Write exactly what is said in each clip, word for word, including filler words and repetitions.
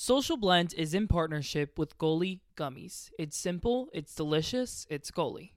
Social Blend is in partnership with Goli Gummies. It's simple, it's delicious, it's Goli.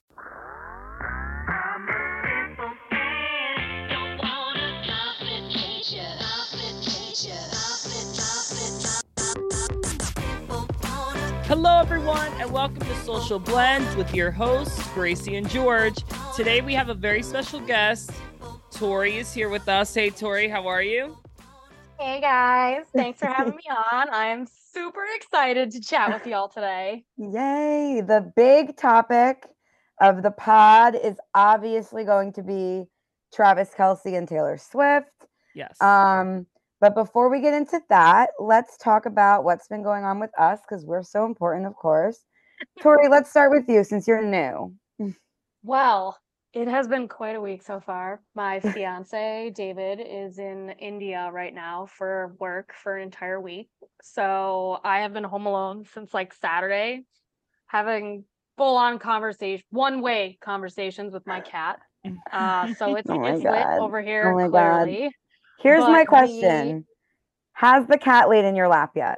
Hello everyone and welcome to Social Blend with your hosts Gracie and George. Today we have a very special guest. Tori is here with us. Hey Tori, how are you? Hey guys, thanks for having me on. I'm super excited to chat with y'all today. Yay! The big topic of the pod is obviously going to be Travis Kelce and Taylor Swift. Yes. Um, but before we get into that, let's talk about what's been going on with us because we're so important, of course. Tori, let's start with you since you're new. Well, it has been quite a week so far. My fiance, David, is in India right now for work for an entire week. So I have been home alone since like Saturday, having full-on conversation, one-way conversations with my cat. Uh, so it's, Oh my it's lit God. over here, Oh my clearly. God. Here's But my the- question. Has the cat laid in your lap yet?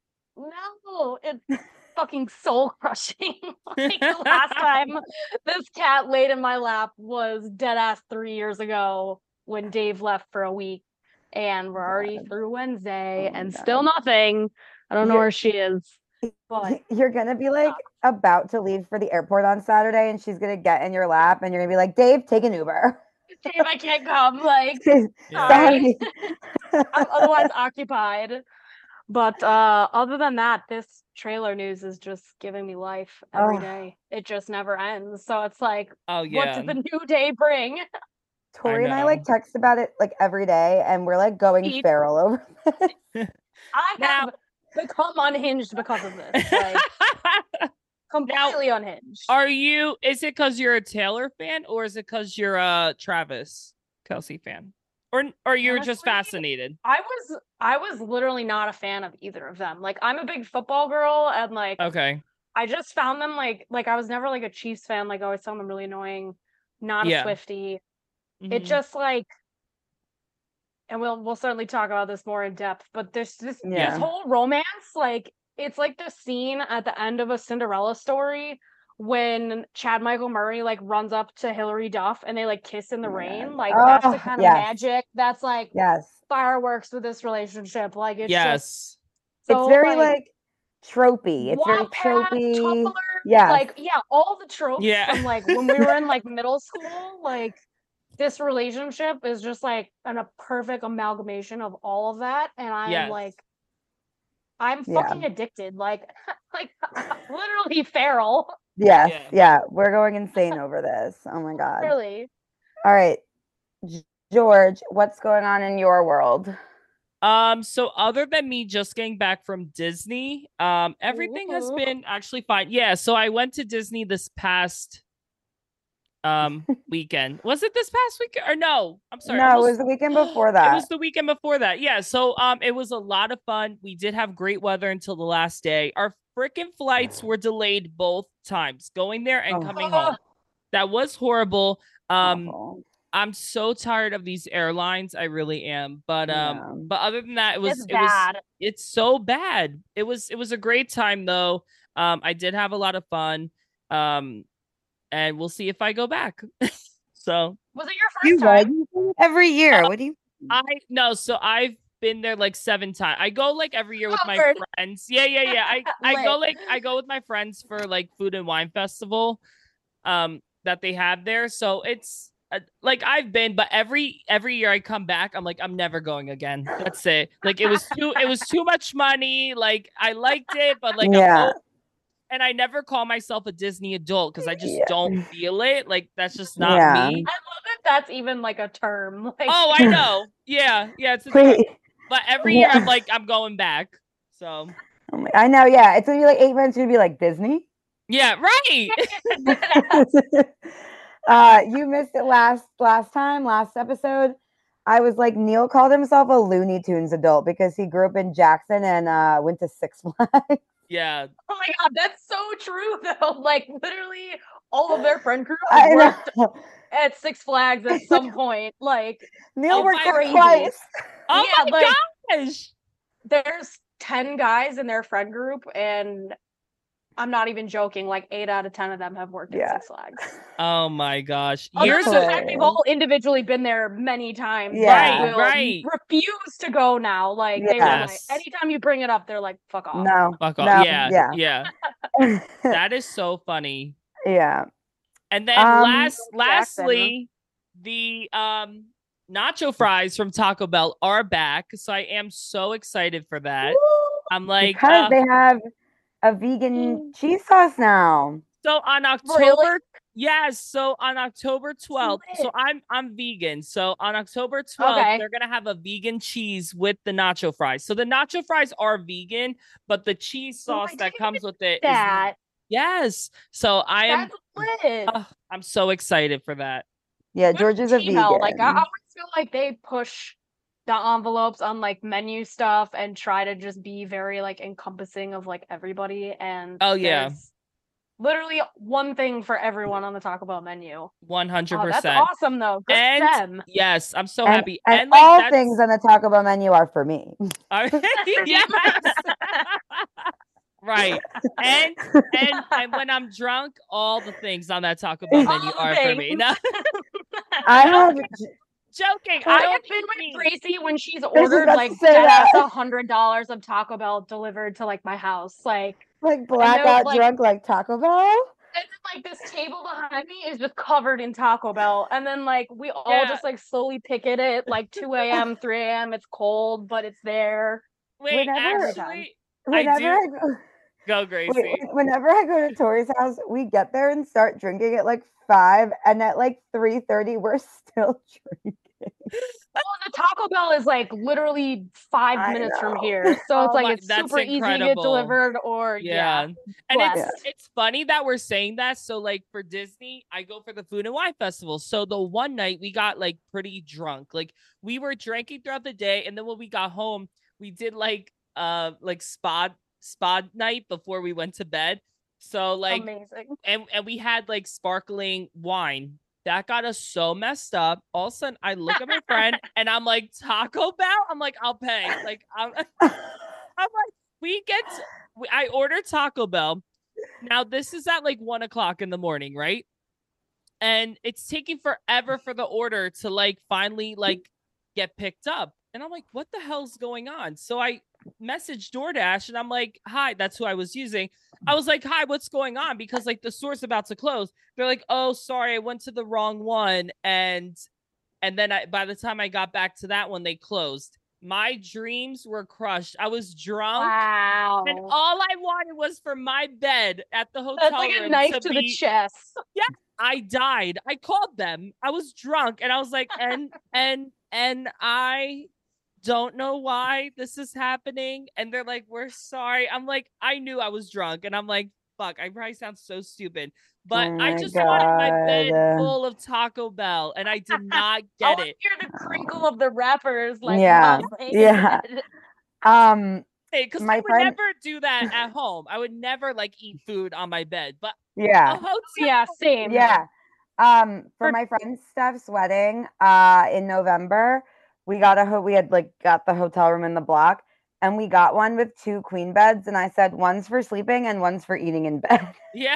No, it's fucking soul crushing. Like the last time this cat laid in my lap was dead ass three years ago when Dave left for a week, and we're already God. through Wednesday Oh my and God. still nothing. I don't know You're- where she is, but You're gonna be like about to leave for the airport on Saturday, and she's gonna get in your lap, and you're gonna be like, "Dave, take an Uber." Dave, I can't come. Like, Yeah. sorry. Sorry. I'm otherwise occupied. But uh, other than that, this trailer news is just giving me life every Oh. day. It just never ends. So it's like, Oh what yeah. did the new day bring? Tori I and I like know. text about it like every day, and we're like going Keep- feral over this. I Now- have become unhinged because of this. Like, completely unhinged. Are you, is it because you're a Taylor fan or is it because you're a Travis Kelce fan? Or or you're just Honestly, fascinated? I was I was literally not a fan of either of them. Like, I'm a big football girl, and like Okay. I just found them like like I was never like a Chiefs fan. Like, I always found them really annoying. Not Yeah. a Swiftie. It Mhm. just like, and we'll we'll certainly talk about this more in depth, but there's this Yeah. this whole romance, like it's like the scene at the end of a Cinderella story when Chad Michael Murray like runs up to Hilary Duff and they like kiss in the Oh my rain. God. Like, that's the Oh, kind of yes. magic that's like Yes. fireworks with this relationship. Like, it's just Yes. so It's very like, like tropey. It's very Wattpad, tropey. Tumblr, Yes. like, yeah, all the tropes Yeah. from like when we were in like middle school. Like, this relationship is just like an, a perfect amalgamation of all of that, and I am Yes. like, I'm Yeah. fucking addicted. Like, like literally feral. Yes. Yeah. Yeah. We're going insane over this. Oh my God. Really. All right. G- George, what's going on in your world? Um, so other than me just getting back from Disney, um, everything has Ooh. been actually fine. Yeah, so I went to Disney this past um weekend. Was it this past weekend or no? I'm sorry. No, it almost- was the weekend before that. It was the weekend before that. Yeah. So um it was a lot of fun. We did have great weather until the last day. Our freaking flights were delayed both times, going there and Oh. coming home. That was horrible. Um Awful. I'm so tired of these airlines. I really am. But um Yeah. but other than that, it was It's it was bad. it's so bad. It was it was a great time though. Um I did have a lot of fun. Um and we'll see if I go back. So Was it your You first time? would every year. Uh, What do you? I no, so I've been there like seven times. I go like every year with my Covered. friends. Yeah, yeah, yeah. I I go Lit. like I go with my friends for like food and wine festival um that they have there. So it's uh, like I've been, but every every year I come back, I'm like I'm never going again. That's it. Like it was too it was too much money. Like I liked it, but like Yeah. I'm old, and I never call myself a Disney adult because I just Yeah. don't feel it. Like that's just not Yeah. me. I love that that's even like a term. Like, Oh, I know. Yeah, yeah, it's a Wait. term. But every year I'm like, I'm going back. So Oh my- I know. Yeah. It's gonna be like eight months. You're gonna be like Disney. yeah, right. uh, you missed it last last time, last episode. I was like, Neil called himself a Looney Tunes adult because he grew up in Jackson and uh, went to Six Flags. Yeah. oh my God, that's so true though. Like, literally all of their friend group I worked know. at Six Flags at some point. Like, Neil Oh worked my there crazy. twice. Oh Yeah, my like- gosh. there's ten guys in their friend group, and I'm not even joking, like eight out of ten of them have worked Yeah. at Six Flags. Oh my gosh. Other Years than of the fact we've all individually been there many times. Yeah. Right, right. refuse to go now. Like they Yeah. were like, anytime you bring it up, they're like, "Fuck off." No. Fuck off. No. Yeah. Yeah. Yeah. That is so funny. Yeah. And then Um, last Jackson. lastly, the um nacho fries from Taco Bell are back. So I am so excited for that. I'm like because uh, they have a vegan cheese sauce now. so on October Really? yes, so on October twelfth. So Lit. I'm I'm vegan. So on October twelfth, Okay. they're gonna have a vegan cheese with the nacho fries. So the nacho fries are vegan, but the cheese Oh, I sauce that didn't comes with it is That yes. So I am that's lit. uh, I'm so excited for that. Yeah, Good George is a team, vegan. though. Like I always feel like they push the envelopes on like menu stuff and try to just be very like encompassing of like everybody. And Oh, yeah. there's literally one thing for everyone on the Taco Bell menu. one hundred Oh, that's percent. awesome though. Good And for them. yes, I'm so and, happy. and, And, like all that's things on the Taco Bell menu are for me. yes. Right. And and and when I'm drunk, all the things on that Taco Bell All menu the are for me. things. No, I have joking. I I have have been eaten- with Gracie when she's was ordered about to like say that's that. a hundred dollars of Taco Bell delivered to like my house. Like like blackout like- drunk like Taco Bell. and then like this table behind me is just covered in Taco Bell. And then like we all Yeah. just like slowly pick it at like two a.m., three a.m. It's cold, but it's there. Wait, Whenever- actually, Whenever do- I go, go Gracie. wait, when- whenever I go to Tori's house, we get there and start drinking at like five, and at like three thirty, we're still drinking. Well, the Taco Bell is like literally five I minutes from know. here. So it's Oh like my- it's that's super easy to get incredible. delivered or Yeah. yeah. And blessed. it's it's funny that we're saying that. So like for Disney, I go for the Food and Wine Festival. So the one night we got like pretty drunk. Like we were drinking throughout the day, and then when we got home, we did like uh like spa spa night before we went to bed. So like Amazing. and and we had like sparkling wine. That got us so messed up. All of a sudden, I look at my friend and I'm like, Taco Bell? I'm like, I'll pay. Like, I'm, I'm like, we get, to, we, I ordered Taco Bell. Now, this is at like one o'clock in the morning, right? And it's taking forever for the order to like finally like get picked up. And I'm like, what the hell's going on? So I messaged DoorDash and I'm like, hi, that's who I was using. I was like, hi, what's going on? Because like the store's about to close. They're like, oh, sorry, I went to the wrong one. And and then I by the time I got back to that one, they closed. My dreams were crushed. I was drunk. Wow. And all I wanted was for my bed at the hotel That's like room a knife to, to, be, the chest. I died. I called them. I was drunk and I was like, and and and I don't know why this is happening. And they're like, we're sorry. I'm like, I knew I was drunk. And I'm like, fuck, I probably sound so stupid. But Oh I my just wanted my bed God. full of Taco Bell and I did not I get want it. to hear the crinkle of the wrappers. Like, Yeah. wow, Yeah. Um, Because My I would friend- never do that at home. I would never like eat food on my bed. But a yeah. hotel, Yeah, same. Yeah. Um, for For- my friend Steph's wedding, uh, in November, we got a ho- we had like got the hotel room in the block, and we got one with two queen beds, and I said one's for sleeping and one's for eating in bed. yeah.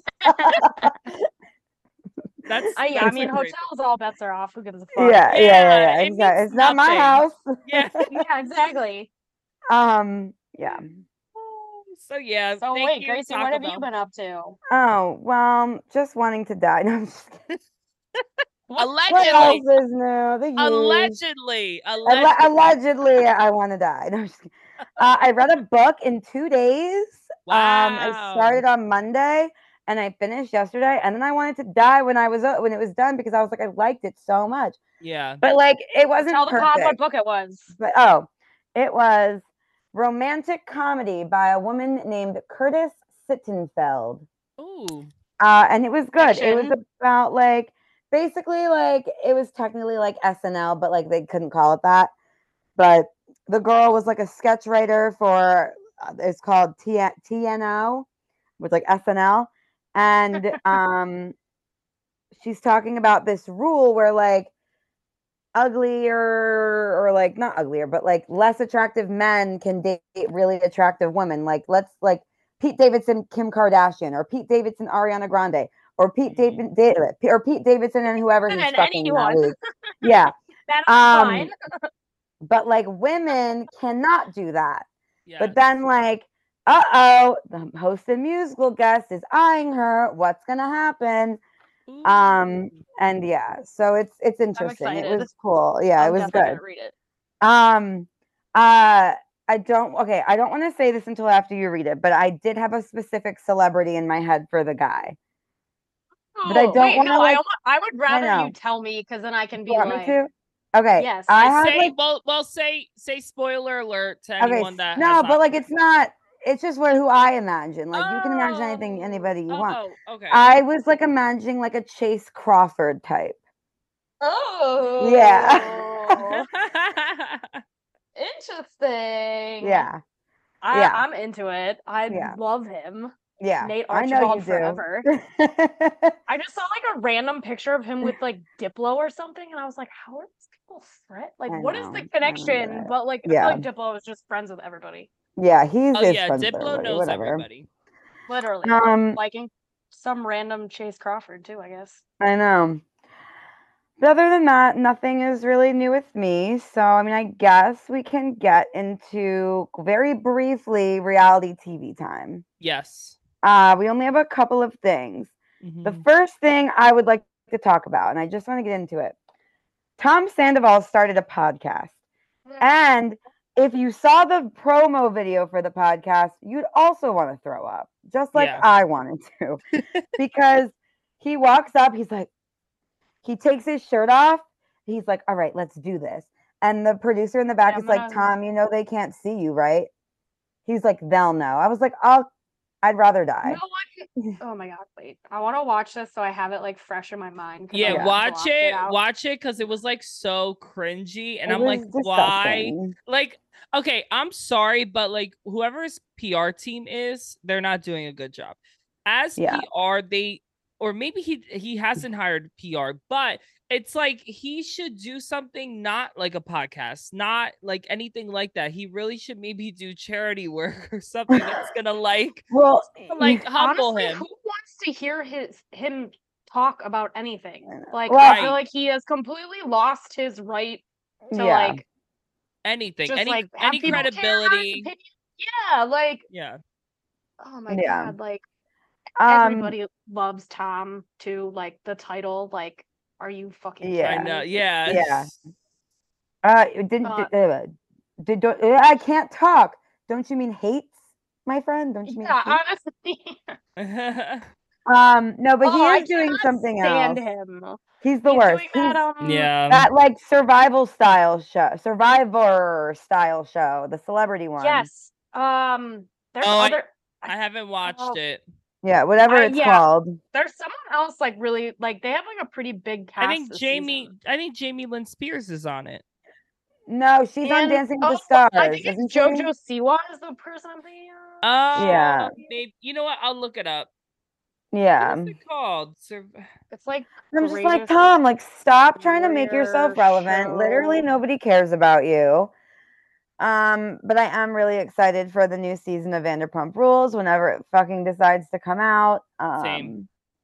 That's, I, yeah, I that's mean, a great hotels, all bets are off. Who gives a fuck? yeah, yeah, yeah, Yeah, yeah. it Exactly. means It's not my nothing. house. thing. Yeah. Yeah, exactly. Um, yeah. So yeah. So thank wait, you, Gracie, Taco what have Bell. you been up to? Oh, well, just wanting to die. No, I'm just kidding. What Allegedly. else is new? The usual. Allegedly. Alle- Allegedly. allegedly, I want to die. No, I'm just kidding. Uh, I read a book in two days. Um, I Wow. started on Monday and I finished yesterday, and then I wanted to die when I was uh, when it was done because I was like, I liked it so much. Yeah. But like, it wasn't Tell the perfect. pod what book it was. But oh, it was romantic comedy by a woman named Curtis Sittenfeld. Ooh. Uh, and it was good. It was Fiction? about like basically like it was technically like S N L, but like they couldn't call it that. But the girl was like a sketch writer for uh, it's called T N O, with like S N L, and um, she's talking about this rule where like uglier or like not uglier, but like less attractive men can date really attractive women. Like let's like Pete Davidson, Kim Kardashian, or Pete Davidson, Ariana Grande, or Pete Mhm. David, David or Pete Davidson and whoever he's And fucking in that anyone. league. Yeah. That is Um, fine. but like women cannot do that. But Yes. then like, uh-oh, the host and musical guest is eyeing her. What's gonna happen? Um, Ooh. and yeah, so it's it's I'm interesting. It excited. was cool. Yeah, it I'm was definitely good. gonna read it. Um, uh, I don't. Okay, I don't want to say this until after you read it, but I did have a specific celebrity in my head for the guy. But I Oh, don't wait, want no, to I like. almost, I would I rather you know. tell me because then I can You be want me like, to? Okay, yes. I Uh, have say like. well, well, say say spoiler alert to Okay, anyone s- that has no, but not. like it's not. It's just what who I imagine. Like you can imagine anything, Oh, anybody you want. oh, okay. I was like imagining like a Chase Crawford type. Yeah. Oh, interesting. Yeah. I, Yeah. I'm into it. I Yeah. love him. Yeah. Nate I know you Archibald do. forever. I just saw like a random picture of him with like Diplo or something, and I was like, how are these people friends? Like, I what is know. the I don't get connection? it. But like, I feel Yeah. like Diplo is just friends with everybody. Yeah, he's Oh his yeah, friends with Diplo everybody, knows whatever. everybody. Literally. Um, Liking some random Chase Crawford too, I guess. I know. But other than that, nothing is really new with me. So, I mean, I guess we can get into very briefly reality T V time. Yes. Uh, we only have a couple of things. The Mhm. first thing I would like to talk about, and I just want to get into it. Tom Sandoval started a podcast. And if you saw the promo video for the podcast, you'd also want to throw up, just like Yeah. I wanted to. Because he walks up, he's like, he takes his shirt off. He's like, all right, let's do this. And the producer in the back Yeah, is I'm like, gonna. Tom, you know they can't see you, right? He's like, they'll know. I was like, I'll, I'd rather You know die. what? Oh my god, wait. I want to watch this so I have it like fresh in my mind because Yeah, I Yeah. watch blocked it it, out. watch it because it was like so cringy. And It I'm like, was why? disgusting. Like, okay, I'm sorry, but like whoever's P R team is, they're not doing a good job. As Yeah. P R, they or maybe he he hasn't hired P R, but it's like he should do something not like a podcast, not like anything like that. He really should maybe do charity work or something that's gonna like Well, like humble Honestly, him. who wants to hear his him talk about anything? I know. Like, Well, I Right. feel like he has completely lost his right to yeah. like Anything, just any like have any people care about his credibility. opinion. Yeah, like Yeah. oh my Yeah. god, like Um, everybody loves Tom too. Like the title, like, are you fucking Yeah. I kidding know. me? Yeah. Yeah. uh, didn't, Uh, did, uh, did, don't, uh, I can't talk. Don't you mean hates, my friend? Don't you mean yeah, hates? honestly. Um, no, but he Oh, I is doing cannot something stand else. him. He's the He's worst. doing that He's um yeah. that like survival style show, survivor style show, the celebrity one. yes. Um there's Oh, I, other I haven't watched oh, it. Yeah, whatever I- it's yeah. called. There's someone else like really like they have like a pretty big cast I think this Jamie. season. I think Jamie Lynn Spears is on it. No, she's on And Dancing with oh, the Stars, I think isn't it's she? JoJo Siwa is the person I'm thinking of. Oh, Yeah. maybe. You know what? I'll look it up. Yeah. What is it called? Sur- It's like I'm just like, Greatest Tom, like stop trying to make Warrior yourself relevant. Literally Show. nobody cares about you. Um, but I am really excited for the new season of Vanderpump Rules whenever it fucking decides to come out. Um, Same.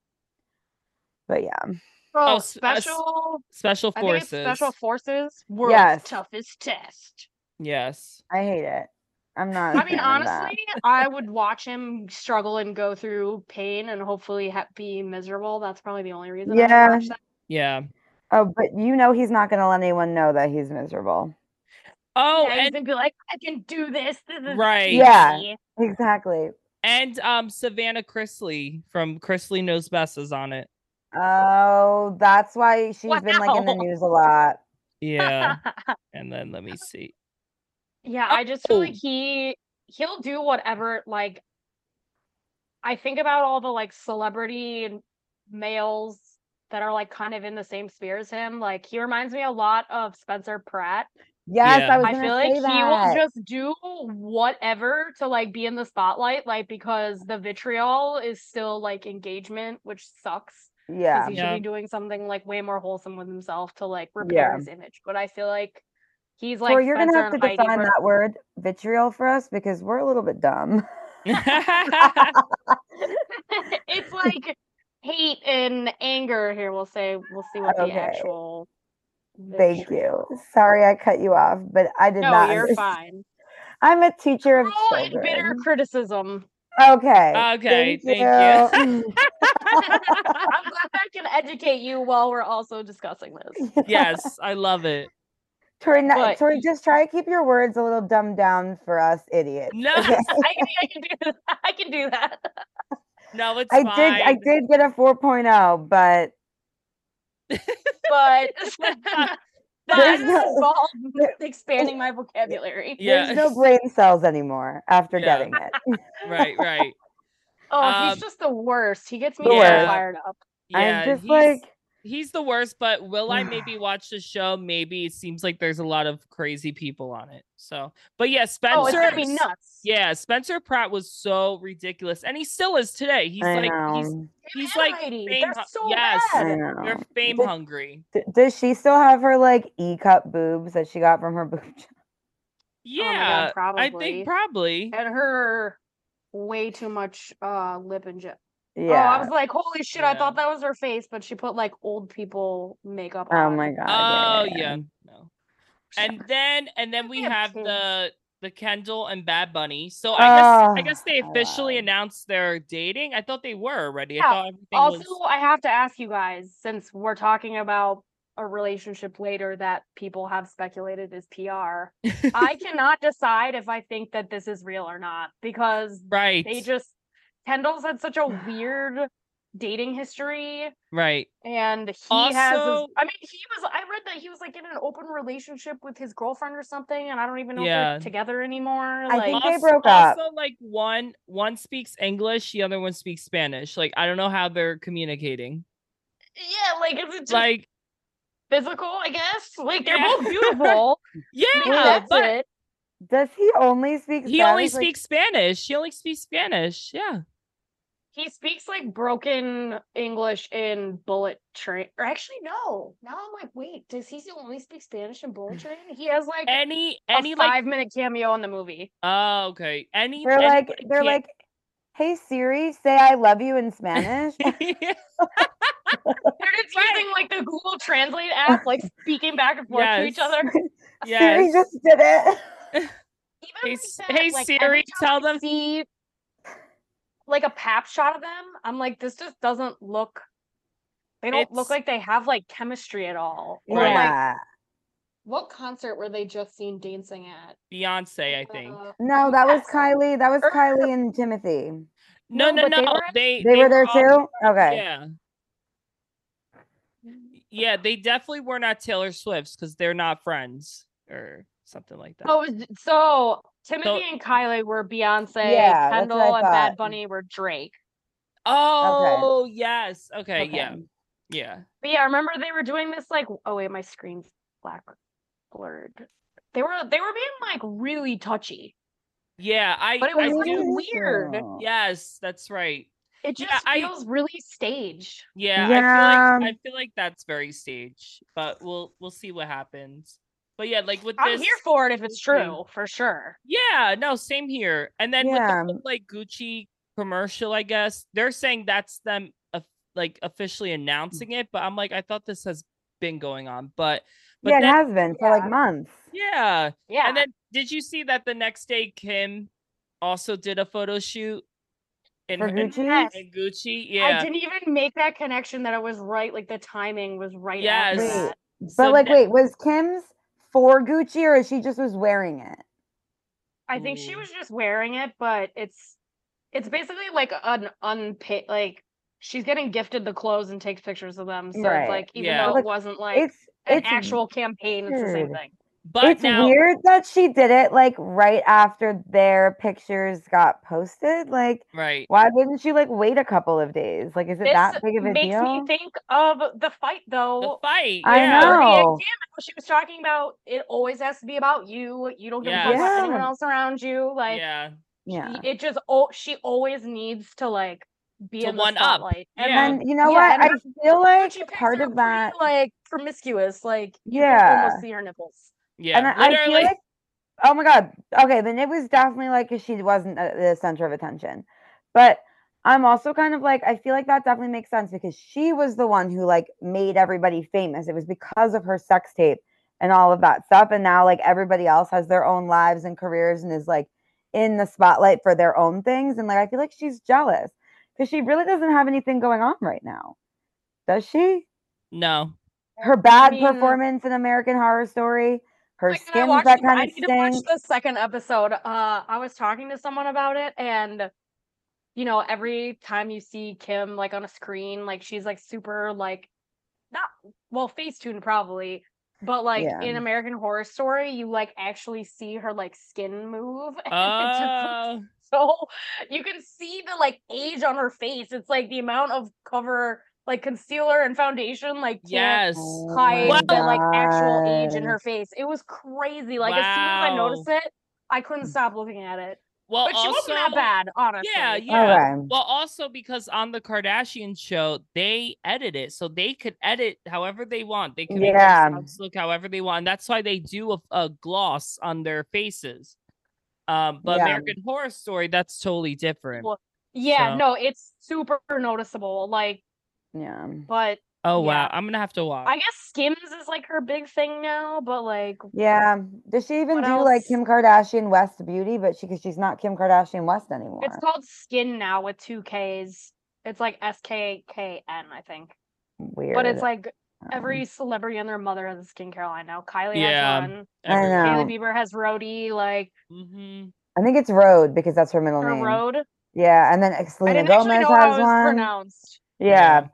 But yeah. Oh, Oh, s- uh, s- special. Special I think it's Forces. Special Forces. World's Yes. toughest test. Yes. I hate it. I'm not. a I mean, fan of that. honestly, I would watch him struggle and go through pain and hopefully ha- be miserable. That's probably the only reason I Yeah. would watch that. Yeah. Oh, but you know he's not going to let anyone know that he's miserable. Oh, Yeah, he's and gonna be like, I can do this. This is Right. Yeah. easy." Exactly. and um Savannah Chrisley from Chrisley Knows Best is on it. Oh, that's why she's been like in the Wow. news a lot. Yeah. And then let me see. Yeah, I just feel like Oh. he he'll do whatever. Like, I think about all the like celebrity and males that are like kind of in the same sphere as him. Like, he reminds me a lot of Spencer Pratt. Yes, Yeah. I was I going feel to like say he will that. just do whatever to like be in the spotlight, like because the vitriol is still like engagement, which sucks. Yeah. he should Yeah. be doing something like way more wholesome with himself to like repair Yeah. his image. But I feel like he's Tori, like you're gonna Spencer have to and Heidi. define were- that word vitriol for us because we're a little bit dumb. It's like hate and anger here. We'll say we'll see what the Okay. actual. Thank vitriol- you. Sorry I cut you off, but I did No, not you're understand. fine. I'm a teacher of Cruel and bitter children. criticism. Okay. Okay, Thank thank you. you. I'm glad I can educate you while we're also discussing this. Yes, I love it. Tori, not, But- Tori, just try to keep your words a little dumbed down for us idiots. No. okay? I can, I can do that. I can do that. No, it's I fine. did I did get a four oh, but But There's that no- involved there- expanding my vocabulary. Yeah. there's no brain cells anymore after Yeah. getting it. Right, right. Oh, Um, he's just the worst. He gets me The so worst. fired up. Yeah, I'm just he's, like, he's the worst, but will I maybe watch the show? Maybe. It seems like there's a lot of crazy people on it. So, but yeah, Spencer. Oh, it's gonna be nuts. Yeah, Spencer Pratt was so ridiculous, and he still is today. He's I like, know. he's Him he's and like Heidi, fame. they're hu- so yes, I bad. know. they're fame Did- hungry. D- does she still have her like E cup boobs that she got from her boob job? Yeah, Oh my God, I think probably. probably. And her way too much uh lip and jet. Yeah. Oh, I was like, holy shit, I Yeah. thought that was her face, but she put like old people makeup oh on. my god. Oh yeah, yeah, no. And then and then we have have kids. the the Kendall and Bad Bunny. So I guess I Oh, guess they I officially lied. announced their dating. I thought they were already. I Yeah, thought everything Also, was I have to ask you guys, since we're talking about a relationship later that people have speculated is P R, I cannot decide if I think that this is real or not because right. they just Kendall's had such a weird dating history, right. and he has. His, Also- I mean, he was. I read that he was like in an open relationship with his girlfriend or something, and I don't even know if Yeah. they're together anymore. I like, think they Also, broke up. also, like one one speaks English, the other one speaks Spanish. Like I don't know how they're communicating. yeah, like is it just Like physical? I guess. Like they're Yeah. both beautiful. yeah, Maybe that's but it. Does he only speak he only Spanish? Like, speaks Spanish. He only speaks Spanish. Yeah. He speaks like broken English in Bullet Train. Or actually, no. Now I'm like, wait, does he only speak Spanish in Bullet Train? He has like Any a any like five minute cameo in the movie. oh okay. Any they're like anybody they're can't- like, hey Siri, say I love you in Spanish. They're just Right. using like the Google Translate app, like speaking back and forth to each Yes. other. Siri Yes. just did it. Even Hey, like S- that, hey, like, Siri, every time tell I them- See, like a pap shot of them, I'm like, this just doesn't look. They don't look It's- like they have like chemistry at all. Or Right. like, Yeah. what concert were they just seen dancing at? Beyonce, I think. Uh, No, that was yes. Kylie. That was Er- Kylie and Timothy. No, no, no, but no. they were at- They They were there all- too? Okay. Yeah. Yeah, they definitely were not Taylor Swift's because they're not friends or something like that. Oh, is- so Timothy So- and Kylie were Beyonce, Yeah, that's what I Kendall and Bad thought. Bunny were Drake. Oh, yes. Okay, Okay. yeah. Yeah. But yeah, I remember they were doing this like oh wait, my screen's black blurred. They were they were being like really touchy. Yeah, I But it I was do- really weird. Yes, that's right. It Yeah, just I- feels really staged. Yeah, Yeah. I feel like I feel like that's very staged, but we'll we'll see what happens. But yeah, like with I'm this here for it if it's Gucci- true, for sure. Yeah, no, same here. And then with Yeah. the whole, like Gucci commercial, I guess they're saying that's them uh, like officially announcing it, but I'm like, I thought this has been going on, but but yeah, it then, has been for like Yeah. months. yeah. Yeah. And then did you see that the next day Kim also did a photo shoot in, For in- Gucci? Yes. in Gucci? I Yeah. didn't even make that connection that it was right, like the timing was right Yes. after Wait, that. But So like, ne- wait, was Kim's for Gucci or she just was wearing it? I think she Ooh. was just wearing it, but it's it's basically like an unpaid like she's getting gifted the clothes and takes pictures of them. So Right. it's like even Yeah. though But, it wasn't like It's an it's actual campaign, it's the same weird. thing. But it's now weird that she did it like right after their pictures got posted. Like, right. why didn't she like wait a couple of days? Like, is it This that big of a makes deal? me think of the fight The though. fight. I yeah. know. Maria Oh. Cameron, she was talking about it always has to be about you. You don't give a fuck Yes. about anyone Yeah. else around you. Like Yeah. Yeah. she- it just oh she always needs to like be To in the one up. spotlight. Yeah. And then you know yeah, what? and I her- feel when like she picks part up of pretty, that. like promiscuous, like you Yeah. can almost see her nipples. Yeah, And I, I feel literally. like, oh my God. Okay, then it was definitely like 'cause she wasn't uh, the center of attention. But I'm also kind of like, I feel like that definitely makes sense because she was the one who like made everybody famous. It was because of her sex tape and all of that stuff. And now like everybody else has their own lives and careers and is like in the spotlight for their own things. And like, I feel like she's jealous because she really doesn't have anything going on right now. Does she? No. Her bad mean- performance in American Horror Story, her Like, and I skins watched that the- kind I of need to watch stink. the second episode. Uh, I was talking to someone about it, and you know, every time you see Kim like on a screen, like she's like super like not well Facetune probably, but like Yeah. in American Horror Story, you like actually see her like skin move. And it just Oh. looks so you can see the like age on her face. It's like the amount of cover like concealer and foundation like can't Yes. hide Well- the like actual age in God. her face. It was crazy. Like as soon as I noticed it, I couldn't stop looking at it. Well, But she also, wasn't that bad, honestly. Yeah, yeah. Okay. Well, also because on the Kardashian show, they edit it, so they could edit however they want. They could make Yeah. themselves look however they want. And that's why they do a, a gloss on their faces. Um, but Yeah. American Horror Story, that's totally different. Well, yeah, So- no, it's super noticeable. Like, Yeah. but Oh wow, yeah. I'm gonna have to watch. I guess Skims is like her big thing now. But like, Yeah. Does she even What do like else? Kim Kardashian West Beauty? But she, because she's not Kim Kardashian West anymore. it's called Skin now with two K's. It's like S K K N, I think. Weird. But it's like Um, every celebrity and their mother has a skincare line now. Kylie Yeah. has one. I know. Hailey Bieber has Rhodey, like Mm-hmm. I think it's Road because that's her middle her name. Road. Yeah, and then I Selena didn't actually Gomez know how has it was one. pronounced. Yeah. Yeah.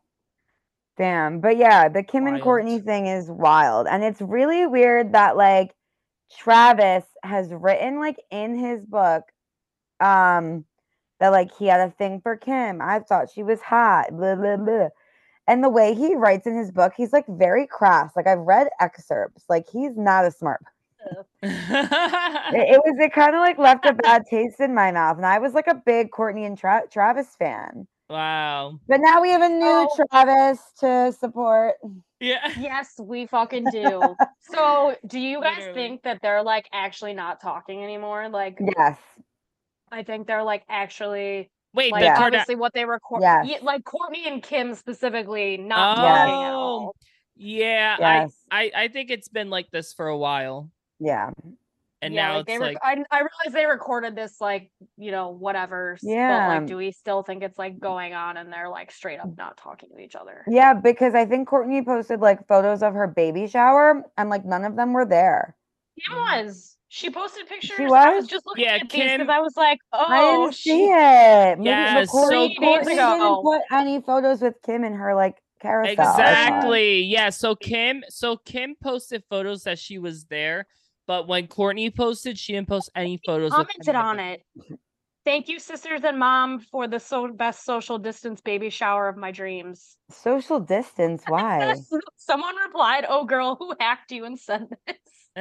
Damn. But yeah, the Kim and Wild. Courtney thing is wild. And it's really weird that like Travis has written like in his book um that like he had a thing for Kim. I thought she was hot. Blah blah blah. And the way he writes in his book, he's like very crass. Like I've read excerpts. Like he's not a smart It, it was it kind of like left a bad taste in my mouth, and I was like a big Courtney and Tra- Travis fan. Wow. But now we have a new So- Travis to support. Yeah. Yes, we fucking do. So, do you guys Literally. think that they're like actually not talking anymore? Like, Yes. I think they're like actually Wait, like the Karda- obviously what they record. Yes. Yeah, like Courtney and Kim specifically not Oh. talking at all. Yeah, Yes. I, I I think it's been like this for a while, Yeah. and yeah, now like it's they rec- like I I realize they recorded this like you know whatever. s- But Yeah. like, do we still think it's like going on and they're like straight up not talking to each other? Yeah, because I think Courtney posted like photos of her baby shower, and like none of them were there. Kim Mhm. was. She posted pictures. I was? was just looking Yeah, at these Kim- because I was like, oh, I didn't she. see it. Maybe Yes, but Courtney, so Three days Courtney ago. didn't put any photos with Kim in her like carousel. I thought. exactly. Yeah, so Kim so Kim posted photos that she was there, but when Courtney posted, she didn't post any photos. with Commented any of on them. it. Thank you, sisters and mom, for the so best social distance baby shower of my dreams. Social distance. Why? Someone replied, "Oh, girl, who hacked you and said this?"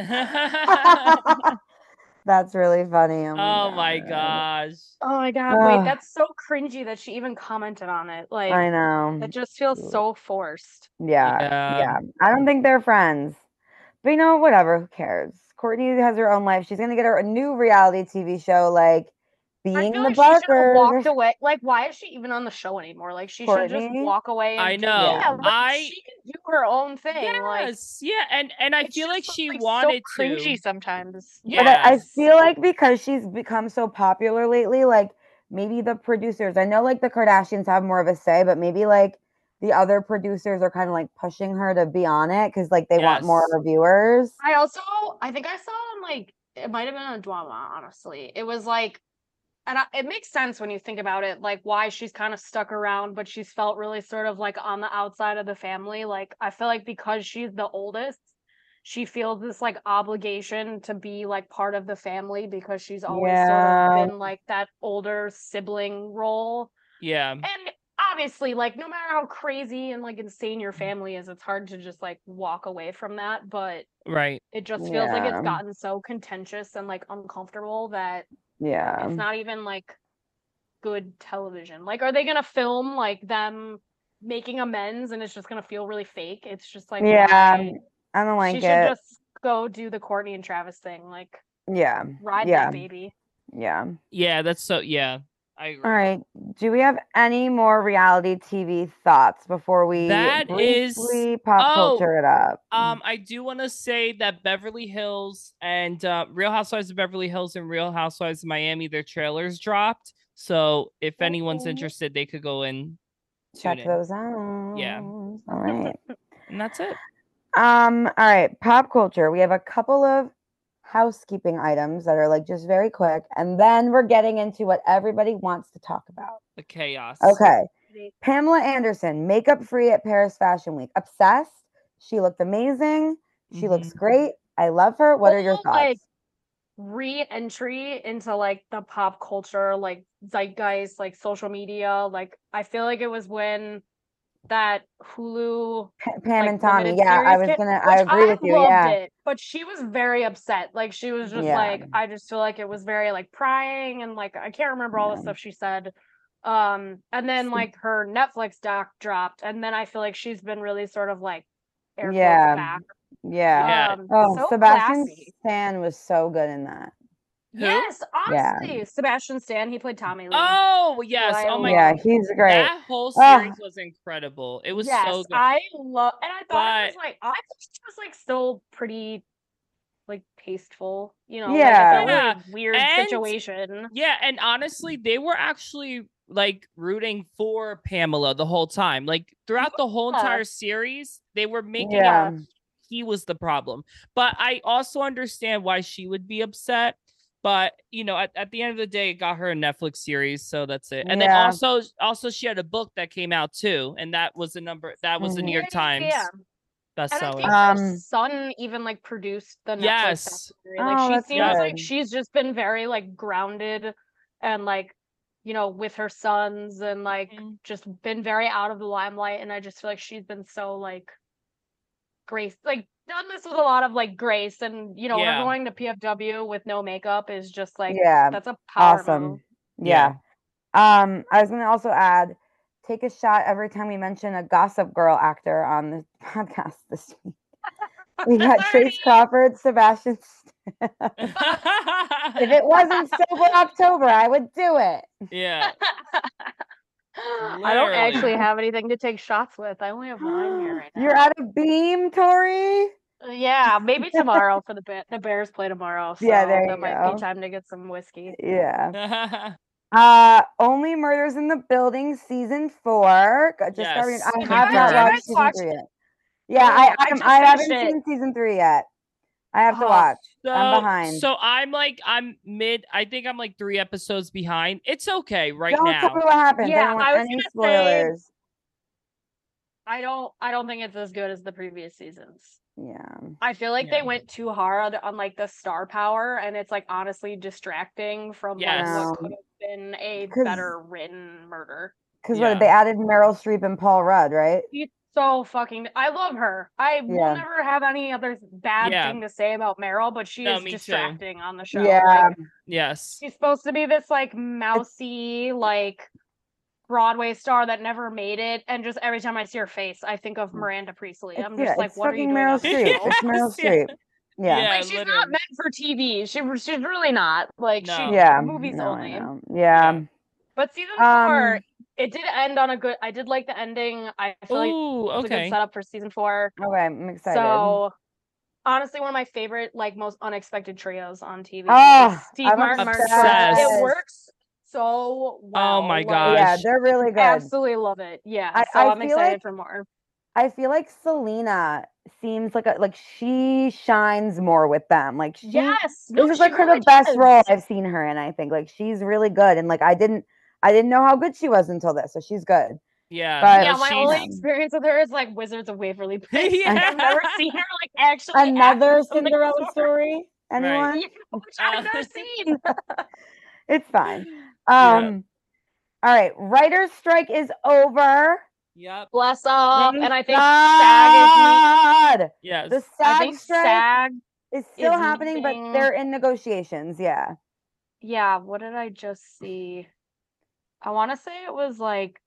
That's really funny. Oh my, Oh my God. gosh. Oh my god, wait, Ugh. that's so cringy that she even commented on it. Like, I know. it just feels so forced. Yeah, Yeah. yeah. I don't think they're friends. But you know, whatever. Who cares? Courtney has her own life. She's gonna get her a new reality T V show, like I being feel the like she should have Barker. walked away. Like, why is she even on the show anymore? Like, she should just Courtney? walk away. And I do- know. Yeah, like, I- she can do her own thing. Like, Yes, yeah, and and I it's feel like just, she like, wanted so cringy to. sometimes. But I, I Yes. feel like because she's become so popular lately, like maybe the producers, I know like the Kardashians have more of a say, but maybe like the other producers are kind of like pushing her to be on it because like they want more Yes. reviewers. I also, I think I saw it on like, it might have been on Drama, honestly. It was like, and I, it makes sense when you think about it, like why she's kind of stuck around, but she's felt really sort of like on the outside of the family. Like, I feel like because she's the oldest, she feels this like obligation to be like part of the family because she's always Yeah. sort of been like that older sibling role. Yeah. And obviously, like, no matter how crazy and like insane your family is, it's hard to just like walk away from that. But Right. it just feels like Yeah. it's gotten so contentious and like uncomfortable that Yeah. it's not even like good television. Like, are they gonna film like them making amends and it's just gonna feel really fake? It's just like, Yeah, why? I don't like She it. should just go do the Courtney and Travis thing. Like, yeah, ride yeah, that baby. yeah. Yeah, that's so. Yeah, I agree. All right. Do we have any more reality T V thoughts before we That is- briefly pop oh, culture it up? Um, I do want to say that Beverly Hills and uh, Real Housewives of Beverly Hills and Real Housewives of Miami, their trailers dropped. So if anyone's Oh. interested, they could go and Check tune in. those out. Yeah. All right. And that's it. Um, all right, pop culture. We have a couple of housekeeping items that are like just very quick, and then we're getting into what everybody wants to talk about. The chaos. Okay. Pamela Anderson, makeup free at Paris Fashion Week. Obsessed. She looked amazing. She looks Mhm. great. I love her. What are your Full, thoughts? like, re-entry into like the pop culture, like zeitgeist, like social media. Like, I feel like it was when that Hulu Pa- Pam like and Tommy. limited Yeah, I series was hit, gonna. I which agree with you. loved Yeah. it, but she was very upset. Like, she was just Yeah. like, I just feel like it was very like prying, and like I can't remember all the Yeah. stuff she said. Um, and then like her Netflix doc dropped, and then I feel like she's been really sort of like air quotes Yeah. back. Yeah. Yeah. Um, Oh, so Sebastian classy. Stan was so good in that. Who? Yes, Yeah. honestly, Sebastian Stan, he played Tommy Lee. Oh yes. I Oh my. Yeah, love- he's great. That whole Ugh. series was incredible. It was yes, so good. I love, and I thought it was But- like I thought it was like still pretty like tasteful, you know, Yeah. like it's a Yeah, really weird and- situation. Yeah, and honestly, they were actually like rooting for Pamela the whole time. Like throughout the whole Yeah. entire series, they were making Yeah. out he was the problem. But I also understand why she would be upset. But you know, at, at the end of the day, it got her a Netflix series, so that's it. And then Yeah. also, also she had a book that came out too, and that was a number that was the New Mhm. York Yeah, yeah, Times yeah. And I bestseller. think Um, her son even like produced the Netflix Yes. documentary. Like Oh, she that's seems like good. she's just been very like grounded and like, you know, with her sons and like Mhm. just been very out of the limelight. And I just feel like she's been so like grace, like done this with a lot of like grace. And you know, Yeah. her going to P F W with no makeup is just like Yeah. that's a power Awesome. move. Yeah. Um, I was gonna also add, take a shot every time we mention a Gossip Girl actor on the podcast this week. We got Chase Crawford, Sebastian Stan. If it wasn't Sober October, I would do it. Yeah. I don't Literally. actually have anything to take shots with. I only have wine here right now. You're out of beam, Tori. Yeah, maybe tomorrow for the ba- the Bears play tomorrow. So Yeah, there that you might go. be time to get some whiskey. Yeah. Uh, Only Murders in the Building season four. Got- Just started. Yes, I confirmed. have not Did you watched guys season watch three it? yet. Yeah, Oh, I I I'm, just I haven't finished it. seen season three yet. I have to Oh, watch. So, I'm behind. So I'm like I'm mid. I think I'm like three episodes behind. It's okay right Don't now. tell me what happens. I Yeah, don't want I was any gonna say- spoilers. I don't I don't think it's as good as the previous seasons. Yeah. I feel like Yeah. they went too hard on like the star power and it's like honestly distracting from Yes. like No. what could have been a 'Cause- better written murder. Because Yeah. what they added Meryl Streep and Paul Rudd, right? She's so fucking I love her. I will Yeah. never have any other bad Yeah. thing to say about Meryl, but she No, is me too. distracting on the show. Yeah. Like, Yes. she's supposed to be this like mousy, like Broadway star that never made it, and just every time I see her face, I think of Miranda Priestley. It's, I'm yeah, just like, it's what are you fucking doing Meryl on this Streep. show? It's Meryl Yes, yeah. Streep. Yeah. Yeah, Like she's literally. not meant for T V. She she's really not. Like No. she Yeah. movies no, I only. know. Yeah. Yeah. But season four, Um, it did end on a good. I did like the ending. I feel like Ooh, it's a good okay. setup for season four. Okay, I'm excited. So honestly, one of my favorite, like most unexpected trios on T V. Oh, is Steve I'm Martin, Martin obsessed. Short. It works so well. Oh my like, gosh. yeah, they're really good. absolutely love it. Yeah, I- so I I'm feel excited like- for more. I feel like Selena seems like a like she shines more with them. Like she Yes, no, this is she like her really the best does. role I've seen her in, I think. Like she's really good. And like I didn't I didn't know how good she was until this, so she's good. Yeah. But- Yeah, no, my she's- only experience with her is like Wizards of Waverly Place. Yeah. I've never seen her like actually act Another in something Cinderella before. story? Anyone? Yeah, which I've Uh, never seen. It's fine. Yeah. Um all right, writer's strike is over. Yep. Bless up, Thank and I think God. SAG is Yes. The I SAG think strike SAG. is still is happening, but meeting- they're in negotiations. Yeah. Yeah, what did I just see? I want to say it was like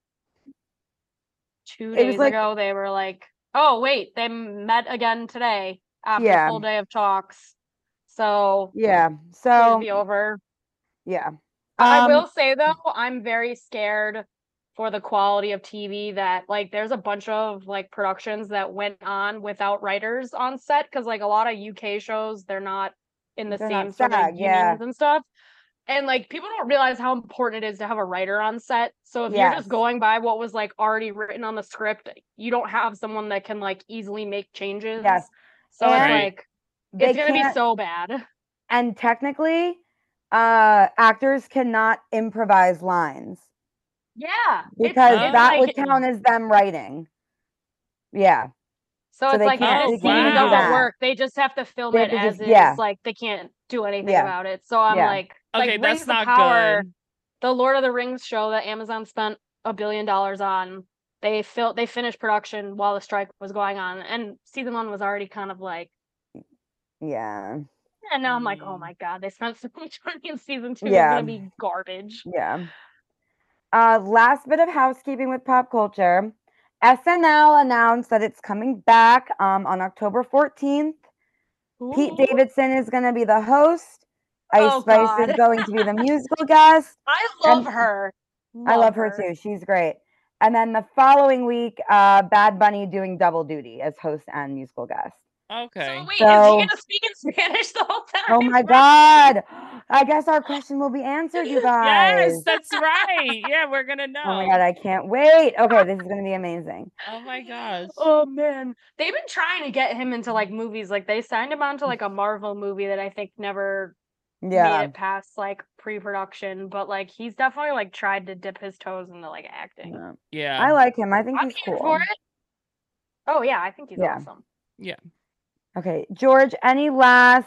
two It was days like- ago. They were like, "Oh wait, they met again today after Yeah. a full day of talks." So Yeah. please So be over. yeah. I Um, will say though, I'm very scared for the quality of T V that like there's a bunch of like productions that went on without writers on set because like a lot of U K shows they're not in the They're same not sort of SAG, yeah. unions and stuff. And like people don't realize how important it is to have a writer on set. So if you're Yes. just going by what was like already written on the script, you don't have someone that can like easily make changes. Yes. So it's And like they it's gonna be can't- so bad. and technically, uh, actors cannot improvise lines Yeah. it's- because it's that like- would count as them writing. Yeah. So, So it's they like can't- if they the scene can't do doesn't that. work, they just have to film They it have to as just- is. yeah. Like they can't do anything Yeah. about it. So I'm Yeah. like, Okay, like that's Rings not of Power, good. the Lord of the Rings show that Amazon spent a billion dollars on. They fil- they finished production while the strike was going on, and season one was already kind of like. Yeah. And now I'm like, oh Mm. my god, they spent so much money in season two. Yeah. It's gonna be garbage. Yeah. Uh, last bit of housekeeping with pop culture. S N L announced that it's coming back um, on October fourteenth. Pete Ooh. Davidson is going to be the host. Ice Oh, Spice God. is going to be the musical guest. I love And- her. I love her too. She's great. And then the following week, uh, Bad Bunny doing double duty as host and musical guest. Okay. So wait, is So- he gonna speak in Spanish the whole time? Oh my God. I guess our question will be answered, you guys. Yes, that's right. Yeah, we're gonna know. Oh my God, I can't wait. Okay, this is going to be amazing. Oh my gosh. Oh man, they've been trying to get him into like movies. Like they signed him onto like a Marvel movie that I think never made Yeah. it past like pre-production. But like he's definitely like tried to dip his toes into like acting. yeah. Yeah. I like him. I think I'm he's here cool. for it. Oh yeah, I think he's Yeah. awesome. Okay, George, any last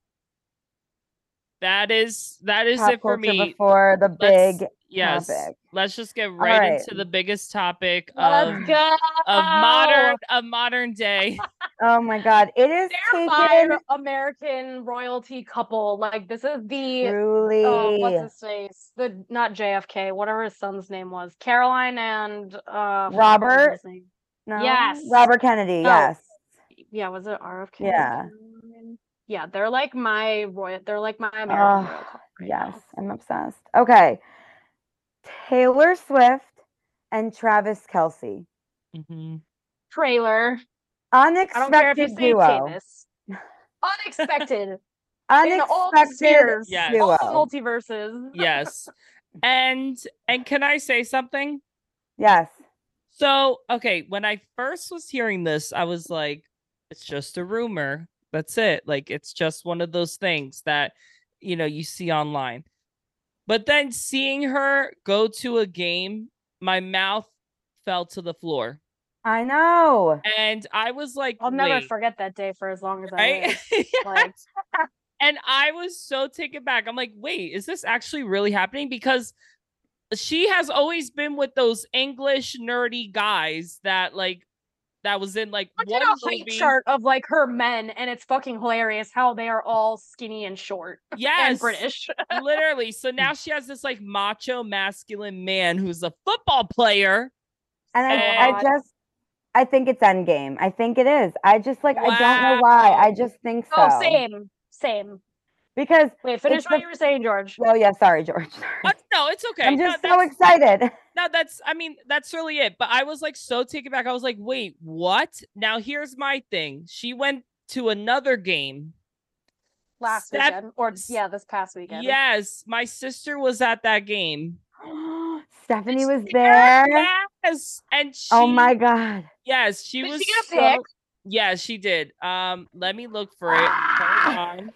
That is that is pop it for culture me. before the Let's- big yes. topic? Let's just get right, right. into the biggest topic Let's of go. of modern of modern day. Oh my God, it is They're taken my American royalty couple. Like this is the truly. oh, what's his face? The not J F K, whatever his son's name was. Caroline and uh fuck, what was Robert? his name? No? Yes. Robert Kennedy, No. yes. Yeah, was it R F K? Yeah. Caroline? Yeah, they're like my royal they're like my American Ugh, royal couple right Yes, now. I'm obsessed. Okay. Taylor Swift and Travis Kelsey. Mhm. Trailer. I don't care if you Unexpected say duo. Tavis. Unexpected. In all the Unexpected spheres, Yes. duo. all the multiverses. Yes. And and can I say something? Yes. So, okay, when I first was hearing this, I was like, it's just a rumor. That's it. Like, it's just one of those things that, you know, you see online. But then seeing her go to a game, my mouth fell to the floor. I know. And I was like, I'll never wait, forget that day for as long as I right? live. Like, And I was so taken back. I'm like, wait, is this actually really happening? Because she has always been with those English nerdy guys that like that was in like I one did a height movie. chart of like her men, and it's fucking hilarious how they are all skinny and short Yes, and British. literally. So now she has this like macho masculine man who's a football player. And I, So I hot. just I think it's Endgame. I think it is. I just like I don't know why. I Wow. just think so. Oh, same, same. Because Wait, finish It's what the- you were saying, George. oh yeah, sorry, George. Uh, no, it's okay. I'm No, just so that's- excited. No, that's, I mean, that's really it. But I was like so taken back. I was like, wait, what? Now here's my thing. She went to another game. Last Steph- weekend, or yeah, this past weekend. Yes, my sister was at that game. Stephanie was she there. Yes, and she, Oh my god. yes, she Did was she get a so, pic? yes, she did. Um, let me look for it. Hold on.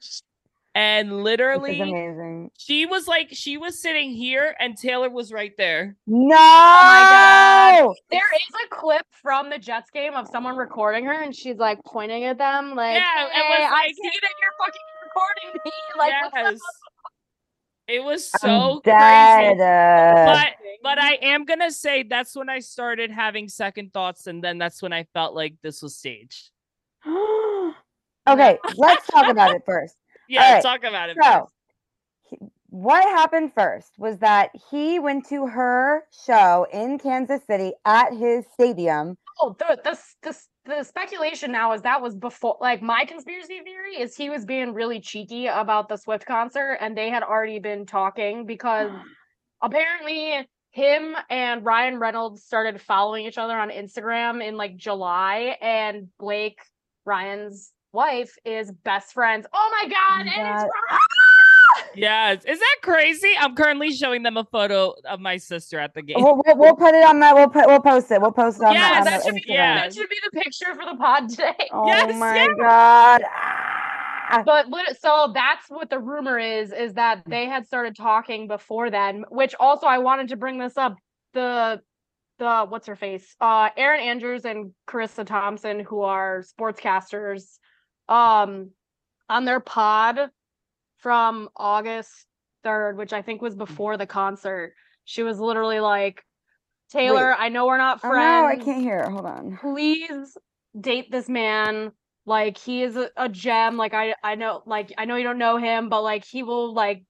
And This is literally, amazing. she was like, she was sitting here, and Taylor was right there. No. God. There is a clip from the Jets game of someone recording her, and she's like pointing at them, like, Yeah, it "Hey, was I like- see that you're fucking recording me." Like, what's up? Yes, it was I'm so dead. crazy. uh, But but I am gonna say that's when I started having second thoughts, and then that's when I felt like this was staged. okay, let's talk about it first. Yeah, right, talk about it. So, first. what happened first was that he went to her show in Kansas City at his stadium. Oh, the the the, the speculation now is that was before. Like my conspiracy theory is he was being really cheeky about the Swift concert, and they had already been talking because apparently him and Ryan Reynolds started following each other on Instagram in like July, and Blake, Ryan's wife, is best friends. Oh my god, and it's Ryan! Yes. Is that crazy? I'm currently showing them a photo of my sister at the game. We'll, we'll, we'll put it on that. We'll put we'll post it. We'll post it on Yes, the, on that the should be Instagram. yeah. that should be the picture for the pod today. Oh Yes, my yeah. god. Ah. But lit- so that's what the rumor is, is that they had started talking before then, which also I wanted to bring this up. The the what's her face? Uh Erin Andrews and Carissa Thompson, who are sportscasters, um, on their pod from August third, which I think was before the concert. She was literally like, Taylor, Wait. I know we're not Oh friends. no, I can't hear it. Hold on. Please date this man. Like he is a, a gem. Like I I know like I know you don't know him, but like he will like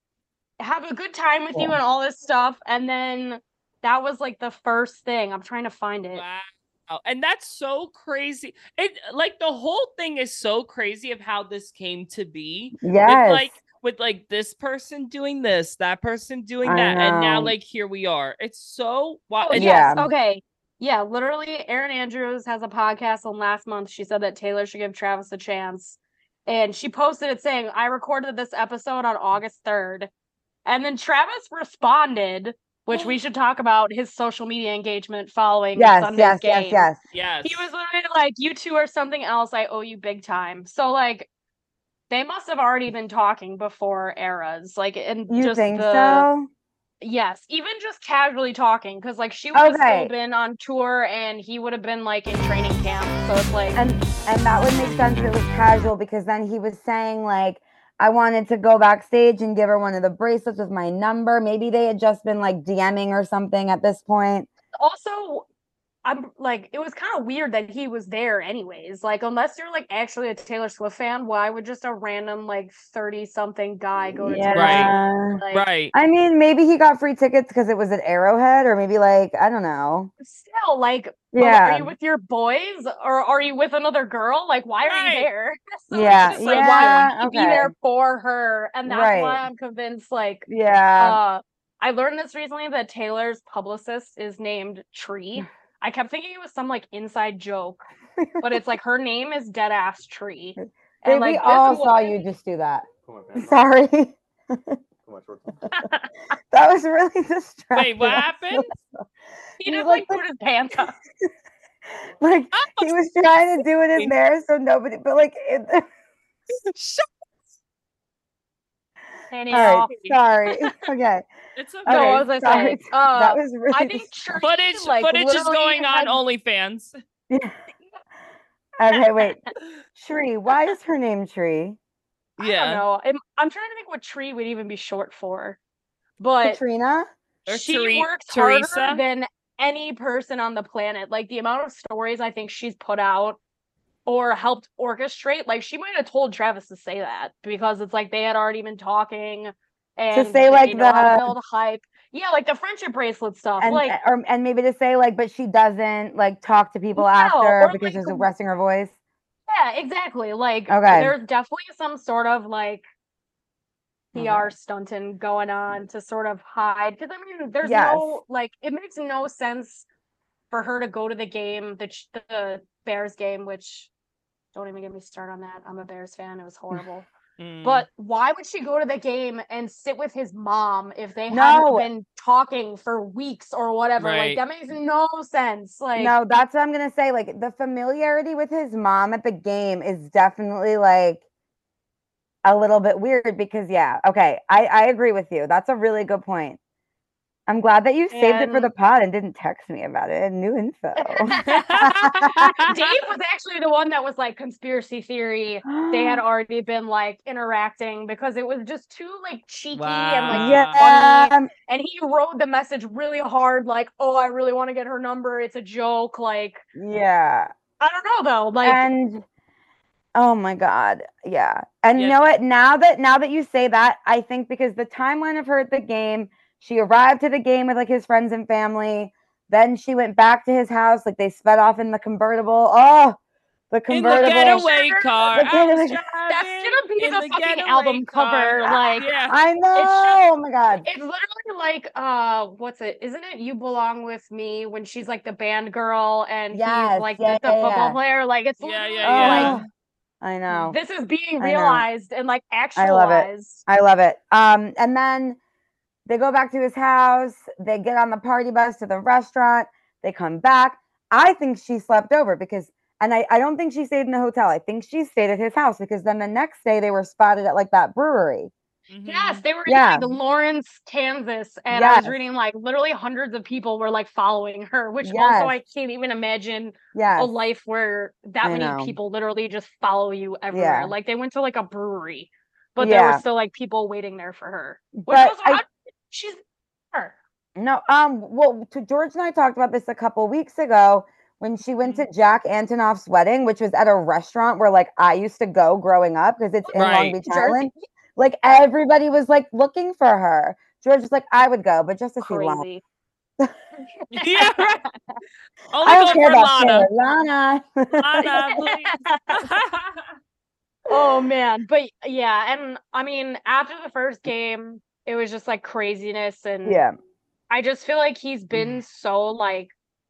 have a good time with you Cool. and all this stuff. And then that was like the first thing. I'm trying to find it. Wow. And that's so crazy. It like the whole thing is so crazy of how this came to be. Yes. With like with like this person doing this, that person doing I that, and now know. like here we are. It's so wow. Oh, and yes. Yeah. Okay. Yeah, literally, Erin Andrews has a podcast, and last month she said that Taylor should give Travis a chance. And she posted it saying, I recorded this episode on August third. And then Travis responded, which we should talk about his social media engagement following Yes, Sunday's yes, game. yes, yes. Yes. He was literally like, you two are something else. I owe you big time. So, like, they must have already been talking before eras. Like, and You just think the. so? Yes, even just casually talking, because like she would have Okay. still been on tour and he would have been like in training camp. So it's like, And and that would make sense if it was casual, because then he was saying like, I wanted to go backstage and give her one of the bracelets with my number. Maybe they had just been like DMing or something at this point. also, I'm like, it was kind of weird that he was there anyways. Like, unless you're like actually a Taylor Swift fan, why would just a random like thirty something guy go to Taylor Yeah. Swift? Like, Right. I mean, maybe he got free tickets because it was at Arrowhead, or maybe like, I don't know. still, like, but Yeah. are you with your boys or are you with another girl? Like, why are Right. you there? So it's Yeah, just like, yeah, why would you okay. be there for her? And that's why Right. I'm convinced, like, Yeah. uh, I learned this recently that Taylor's publicist is named Tree. I kept thinking it was some like inside joke, but it's like her name is dead ass Tree. Babe, And we like this all saw woman- you just do that. Put my pants on. Sorry. Put my shorts on. That was really distracting. Wait, what I'm happened? so- he He's just like like put his pants up. Like Oh, he was trying to do it in there so nobody, but like, it, Shut- And all right, sorry. Okay, It's okay. So okay, what was I sorry. saying? Uh, that was really. I think dis- Tree, Footage, like, footage is literally going on had- OnlyFans. Yeah. Okay, wait. Tree. Why is her name Tree? I Yeah. don't know. I'm, I'm trying to think what Tree would even be short for, but Katrina. Or she Tere- works Teresa? harder than any person on the planet. Like the amount of stories I think she's put out or helped orchestrate, like she might have told Travis to say that because it's like they had already been talking and say, they like, know how to the- build hype. Yeah, like the friendship bracelet stuff. And like or and maybe to say like, but she doesn't like talk to people No, after or, because like, she's the- resting her voice. yeah, exactly. Like Okay. there's definitely some sort of like P R Okay. stunting going on to sort of hide. Because I mean, there's Yes. no like it makes no sense for her to go to the game, the ch- the Bears game, which don't even get me started on that. I'm a Bears fan. It was horrible. Mm. But why would she go to the game and sit with his mom if they No. hadn't been talking for weeks or whatever? Right. Like that makes no sense. Like No, that's what I'm gonna say. Like the familiarity with his mom at the game is definitely like a little bit weird because yeah, okay, I I agree with you. That's a really good point. I'm glad that you saved it for And- the pod and didn't text me about it. New info. Dave was actually the one that was like conspiracy theory. They had already been like interacting because it was just too like cheeky and like Wow. funny. yeah, And he wrote the message really hard, like, "Oh, I really want to get her number. It's a joke." Like, yeah. I don't know though. Like, And Oh my God. Yeah. And you Yeah. know what? Now that now that you say that, I think because the timeline of her at the game, she arrived to the game with like his friends and family. Then she went back to his house. Like they sped off in the convertible. Oh, the In the convertible. getaway car, The I was getaway- That's driving gonna be in the the fucking getaway album car. cover, like- yeah, I know. just- Oh my God. It's literally like uh what's it? Isn't it You Belong With Me when she's like the band girl and Yes, he's like yeah, the, the yeah, football yeah. player? Like it's Yeah, literally yeah, yeah. like Oh, I know. this is being I know. realized and like I love it. actualized. I love it. Um, and then they go back to his house. They get on the party bus to the restaurant. They come back. I think she slept over because, and I, I don't think she stayed in the hotel. I think she stayed at his house because then the next day they were spotted at like that brewery. Mhm. Yes, they were Yeah. in like Lawrence, Kansas, and I was Yes. reading like literally hundreds of people were like following her, which Yes. also I can't even imagine Yes. a life where that I many know. people literally just follow you everywhere. Yeah. Like they went to like a brewery, but there were Yeah. still like people waiting there for her. Which But also, I- how- she's her. No, um, well, to George and I talked about this a couple weeks ago when she went Mm-hmm. to Jack Antonoff's wedding, which was at a restaurant where like I used to go growing up because it's in Long Right. Beach Jersey. Island. Like everybody was like looking for her. George was like, I would go, but just to see Lana. Crazy. Yeah, right. Only I don't go care for about Lana. Taylor. Lana. Lana, please. Oh man, but yeah, and I mean, after the first game, it was just like craziness, and Yeah. I just feel like he's been so like,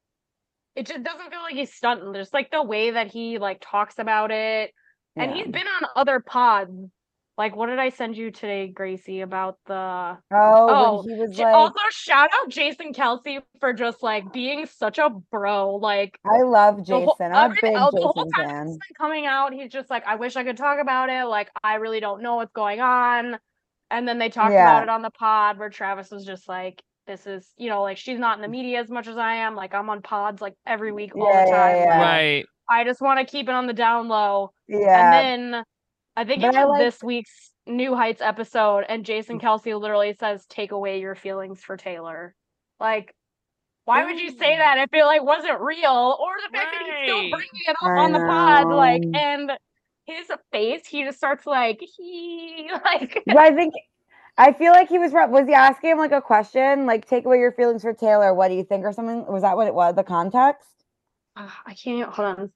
it just doesn't feel like he's stunting. Just like the way that he like talks about it, and Yeah. he's been on other pods. Like, what did I send you today, Gracie, about the? Oh, Oh, when he was J- like, also shout out Jason Kelsey for just like being such a bro. Like I love the Jason. whole, I'm a everything- big oh, the whole Jason time fan. it's been coming out, he's just like, I wish I could talk about it. Like, I really don't know what's going on. And then they talked Yeah. about it on the pod where Travis was just like, this is, you know, like she's not in the media as much as I am. Like I'm on pods like every week, all Yeah, the yeah, time. yeah. Like, Right. I just want to keep it on the down low. Yeah. And then I think But it I was like- this week's New Heights episode, and Jason Kelsey literally says, take away your feelings for Taylor. Like, why would you say Ooh. that if it like wasn't real? Or the fact that he's still Right. bringing it up I on the pod, like, know. and his face, he just starts like, he, like, But I think I feel like he was right. Was he asking him like a question, like take away your feelings for Taylor? What do you think, or something? Was that what it was? The context? Ah, I can't, hold on.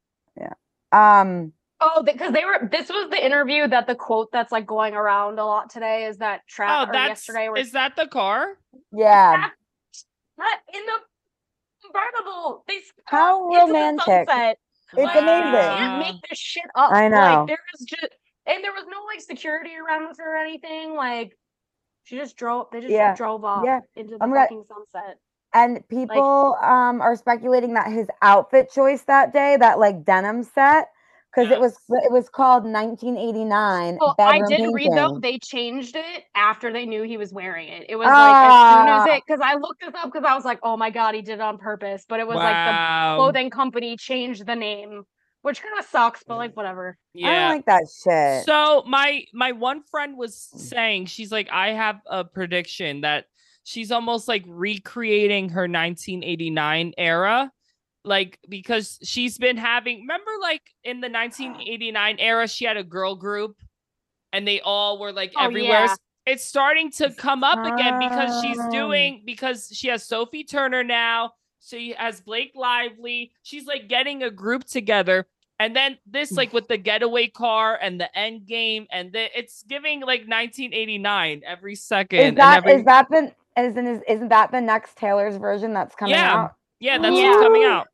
Um. Oh, because they were, this was the interview that the quote that's like going around a lot today is that Oh, Travis, or that's yesterday, where is that the car? Yeah. Not in the convertible. They How stopped into the romantic. sunset. It's Like, you amazing. can't make this shit up. I know. Like there was just, and there was no like security around her or anything. Like she just drove. They just Yeah. drove off Yeah. into the Oh my God. fucking sunset. And people um are speculating that his outfit choice that day, that like denim set, because it was Yes. it was called nineteen eighty-nine Well, I bedroom did painting. read though they changed it after they knew he was wearing it. It was like as soon as Ah. it, because I looked this up because I was like, oh my god, he did it on purpose. But it was like the Wow. clothing company changed the name, which kind of sucks. But like whatever. I don't Yeah. like that shit. So my my one friend was saying, she's like, I have a prediction that she's almost like recreating her nineteen eighty-nine era. Like, because she's been having, remember, like in the nineteen eighty-nine era, she had a girl group and they all were like Oh, everywhere. yeah. It's starting to come up again because she's Um. doing, because she has Sophie Turner now. She has Blake Lively. She's like getting a group together. And then this, like with the getaway car and the end game, and the, it's giving like nineteen eighty-nine every second. Is and that every, is that the isn't is, isn't that the next Taylor's version that's coming Yeah. out? yeah, that's Yeah. what's coming out.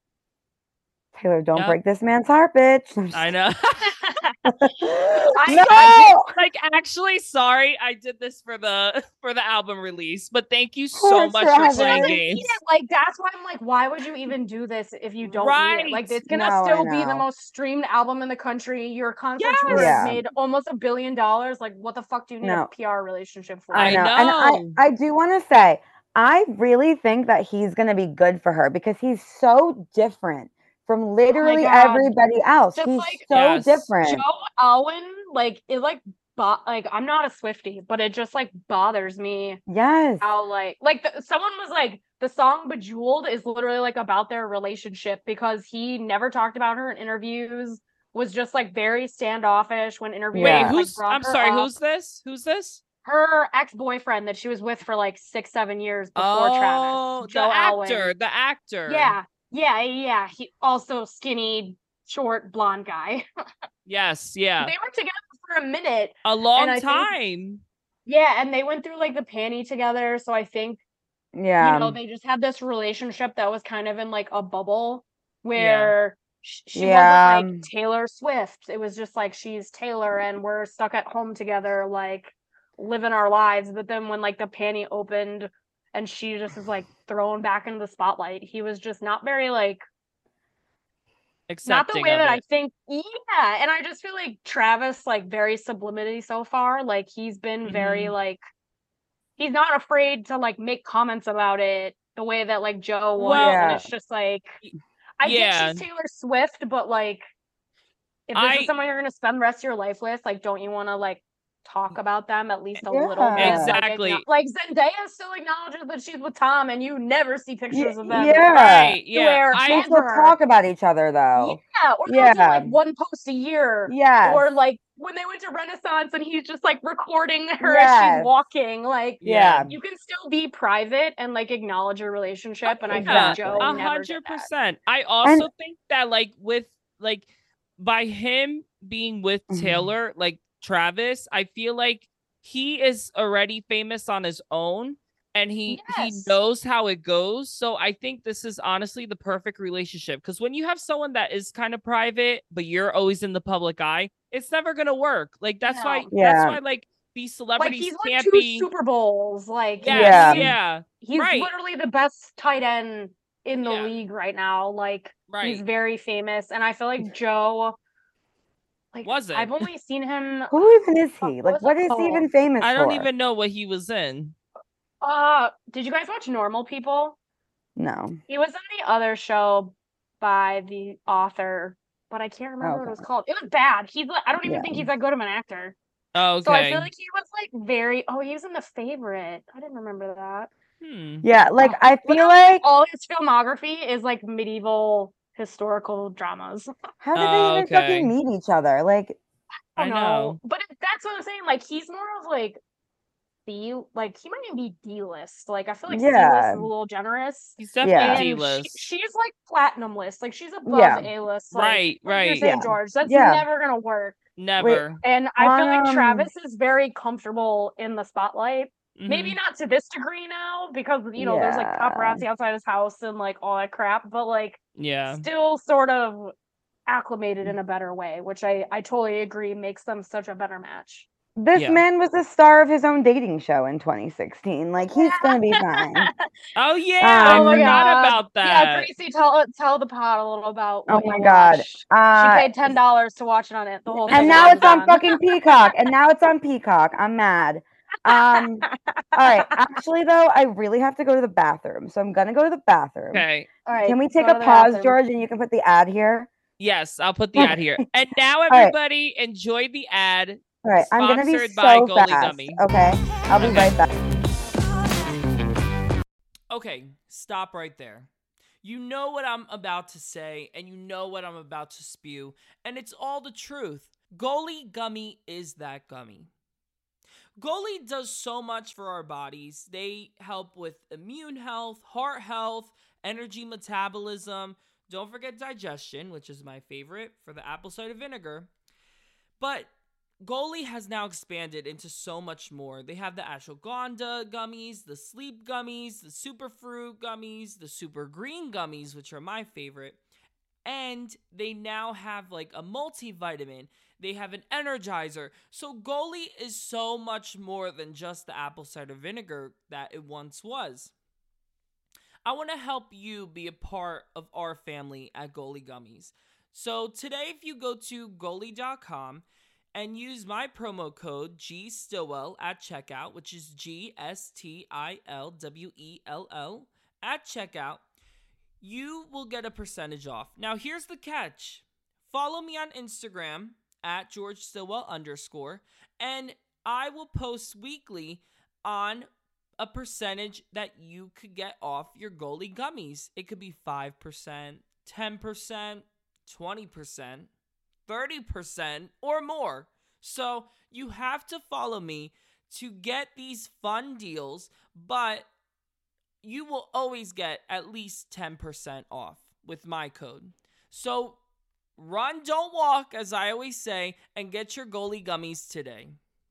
Taylor, don't Yep. break this man's heart, bitch. I'm just I know. I- no. I did, like, actually, sorry, I did this for the for the album release, but thank you so Poor much for Travis. playing doesn't games. need it. Like that's why I'm like, why would you even do this if you don't need it? Like Right. it's gonna No, I still be the know. most streamed album in the country. Your concert tour Yes. has made almost a billion dollars. Like what the fuck do you need No. a P R relationship for? I I know. And know. I, I do want to say, I really think that he's going to be good for her because he's so different from literally God. everybody else. Just he's like- so Yes. different. Joe Alwyn, like it like bo- like I'm not a Swiftie, but it just like bothers me Yes. how like like the, someone was like the song Bejeweled is literally like about their relationship because he never talked about her in interviews. was just like very standoffish when interviewing. Yeah. Wait, like, who's? brought I'm her sorry. up. Who's this? Who's this? Her ex-boyfriend that she was with for like six, seven years before Oh, Travis. the Joe actor. Alwyn. The actor. Yeah, yeah, yeah. He also skinny, short, blonde guy. Yes. Yeah. They were together for a minute. A long I think- time. Yeah, and they went through like the panty together. So I think, Yeah. you know, they just had this relationship that was kind of in like a bubble where sh- she Yeah. wasn't like Taylor Swift. It was just like she's Taylor and we're stuck at home together, like living our lives. But then when like the panty opened and she just is like thrown back into the spotlight, he was just not very like not the Accepting way of that I it. think. Yeah, and I just feel like Travis like very subliminally so far. Like he's been very Mhm. like he's not afraid to like make comments about it the way that like Joe was, Well- and Yeah. it's just like I yeah. get she's Taylor Swift, but like if this I- is someone you're gonna spend the rest of your life with, like don't you want to like talk about them at least a Yeah. little bit? Exactly. Like, like Zendaya still acknowledges that she's with Tom, and you never see pictures of them. yeah. Right. Yeah. Where I They still ever. talk about each other though. Yeah, or they'll do Yeah. like one post a year. Yes. Or like when they went to Renaissance and he's just like recording her as Yes. she's walking. Like Yeah. you can still be private and like acknowledge a relationship. And I feel Yeah, like Joe Exactly. a never did hundred that. percent. I also think that like with like by him being with Mhm. Taylor, like Travis, I feel like he is already famous on his own and he he Yes. knows how it goes. So I think this is honestly the perfect relationship because when you have someone that is kind of private but you're always in the public eye, it's never gonna work. Like that's why No. Yeah. that's why like these Like celebrities he's won can't two be Super Bowls. Like yes, Yeah. yeah, he's right. literally the best tight end in the Yeah. league right now. Like right. he's very famous. And I feel like Joe like Wasn't. I've only seen him Who even is he? What Like, was what it is he even called? famous I don't for? even know what he was in. uh did you guys watch Normal People? No. He was in the other show by the author, but I can't remember what it was Okay. called. It was bad. He's like, I don't even Yeah. think he's that good of an actor. Oh, okay. So I feel like he was like very. Oh, he was in The Favorite. I didn't remember that. Hmm. Yeah, like Oh, I feel literally, like all his filmography is like medieval historical dramas. how did Oh, they even okay. fucking meet each other? Like, I I don't know. but it, that's what I'm saying. Like he's more of like B, like he might even be D list. Like I feel like C list Yeah. is a little generous. He's definitely Yeah. D And she, list. she's like platinum list. Like she's above Yeah. A list. Like, Right, like you're right. saying, Yeah. George. That's Yeah. never gonna work. Never. And I feel like Um, Travis is very comfortable in the spotlight. Maybe Mhm. not to this degree now because you know there's like Yeah. paparazzi outside his house and like all that crap, but like Yeah. still sort of acclimated in a better way, which I I totally agree makes them such a better match. this Yeah. man was the star of his own dating show in twenty sixteen. Like, he's gonna be fine. Oh yeah, I Um, forgot God. about Yeah, that. Gracie, tell tell the pod a little about Oh what my you God. watched. Uh, She paid ten dollars to watch it on it the whole thing. and it now was it's on done. fucking Peacock. And now it's on Peacock. I'm mad. Um, all right. Actually, though, I really have to go to the bathroom, so I'm gonna go to the bathroom. Okay. All right, Can we take go a to the pause, bathroom. George, and you can put the ad here? Yes, I'll put the ad here. And now right. everybody enjoy the ad. All right, I'm gonna be Sponsored by so Goalie fast. Gummy. Okay, I'll be Okay. right back. Okay, stop right there. You know what I'm about to say, and you know what I'm about to spew, and it's all the truth. Goalie Gummy is that gummy. Goalie does so much for our bodies. They help with immune health, heart health, energy metabolism. Don't forget digestion, which is my favorite for the apple cider vinegar. But Goalie has now expanded into so much more. They have the ashwagandha gummies, the sleep gummies, the superfruit gummies, the super green gummies, which are my favorite. And they now have like a multivitamin. They have an energizer. So Goalie is so much more than just the apple cider vinegar that it once was. I want to help you be a part of our family at Goalie Gummies. So today, if you go to goalie dot com and use my promo code G Stillwell at checkout, which is G S T I L W E L L at checkout, you will get a percentage off. Now, here's the catch. Follow me on Instagram at George Stillwell underscore, and I will post weekly on a percentage that you could get off your Goalie Gummies. It could be five percent, ten percent, twenty percent. thirty percent or more. So you have to follow me to get these fun deals, but you will always get at least ten percent off with my code. So run, don't walk, as I always say, and get your goalie gummies today.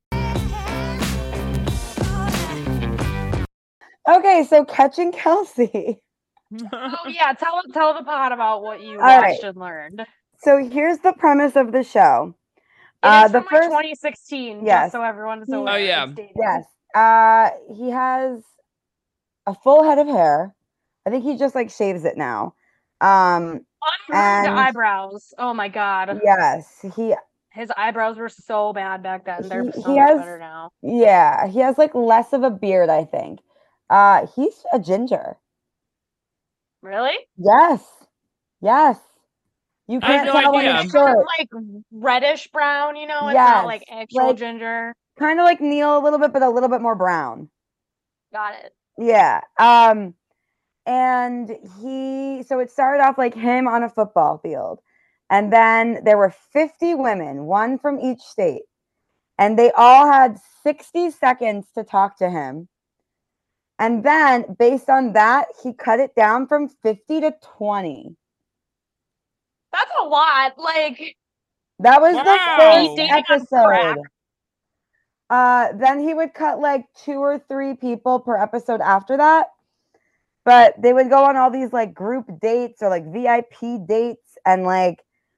Okay, so Catching Kelsey. Oh yeah, tell tell the pod about what you All watched right. and learned. So here's the premise of the show. It Uh, is the from first, like twenty sixteen, yes. just so everyone is He- aware. Oh, yeah. It's dated. yes, uh, he has a full head of hair. I think he just like shaves it now. Um, Ungroomed and eyebrows. Oh my god. yes, he His eyebrows were so bad back then. They're He- so he much has- better now. yeah, he has like less of a beard, I think. Uh, he's a ginger. Really? Yes, yes. You I have can't no tell when idea. it's Kind of short. like reddish brown, you know? It's Yes, not like actual like- ginger. Kind of like Neil a little bit, but a little bit more brown. Got it. Yeah. Um, and he, so it started off like him on a football field. And then there were fifty women, one from each state. And they all had sixty seconds to talk to him. And then based on that, he cut it down from fifty to twenty. That's a lot. Like, That was Wow. the first Dating on crack. episode. Uh, then he would cut like two or three people per episode after that. But they would go on all these like group dates or like V I P dates. And like,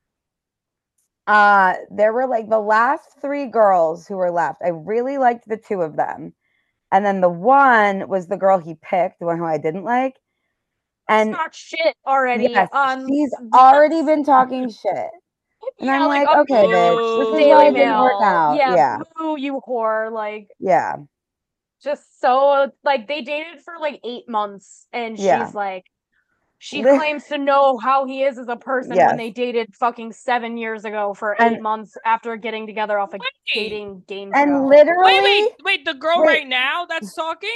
uh, there were like the last three girls who were left. I really liked the two of them. And then the one was the girl he picked, the one who I didn't like. And talk shit already. yes, on she's already been talking shit. And Yeah, I'm like, up okay, to bitch, this is Daily why it didn't work Mail. out. Yeah, Yeah, boo, you whore. Like, yeah. just so like they dated for like eight months, and Yeah. she's like, she Li- claims to know how he is as a person Yes. when they dated fucking seven years ago for eight And- months after getting together off a Wait. dating game And show. literally, Wait, wait, wait. The girl Wait. right now that's talking,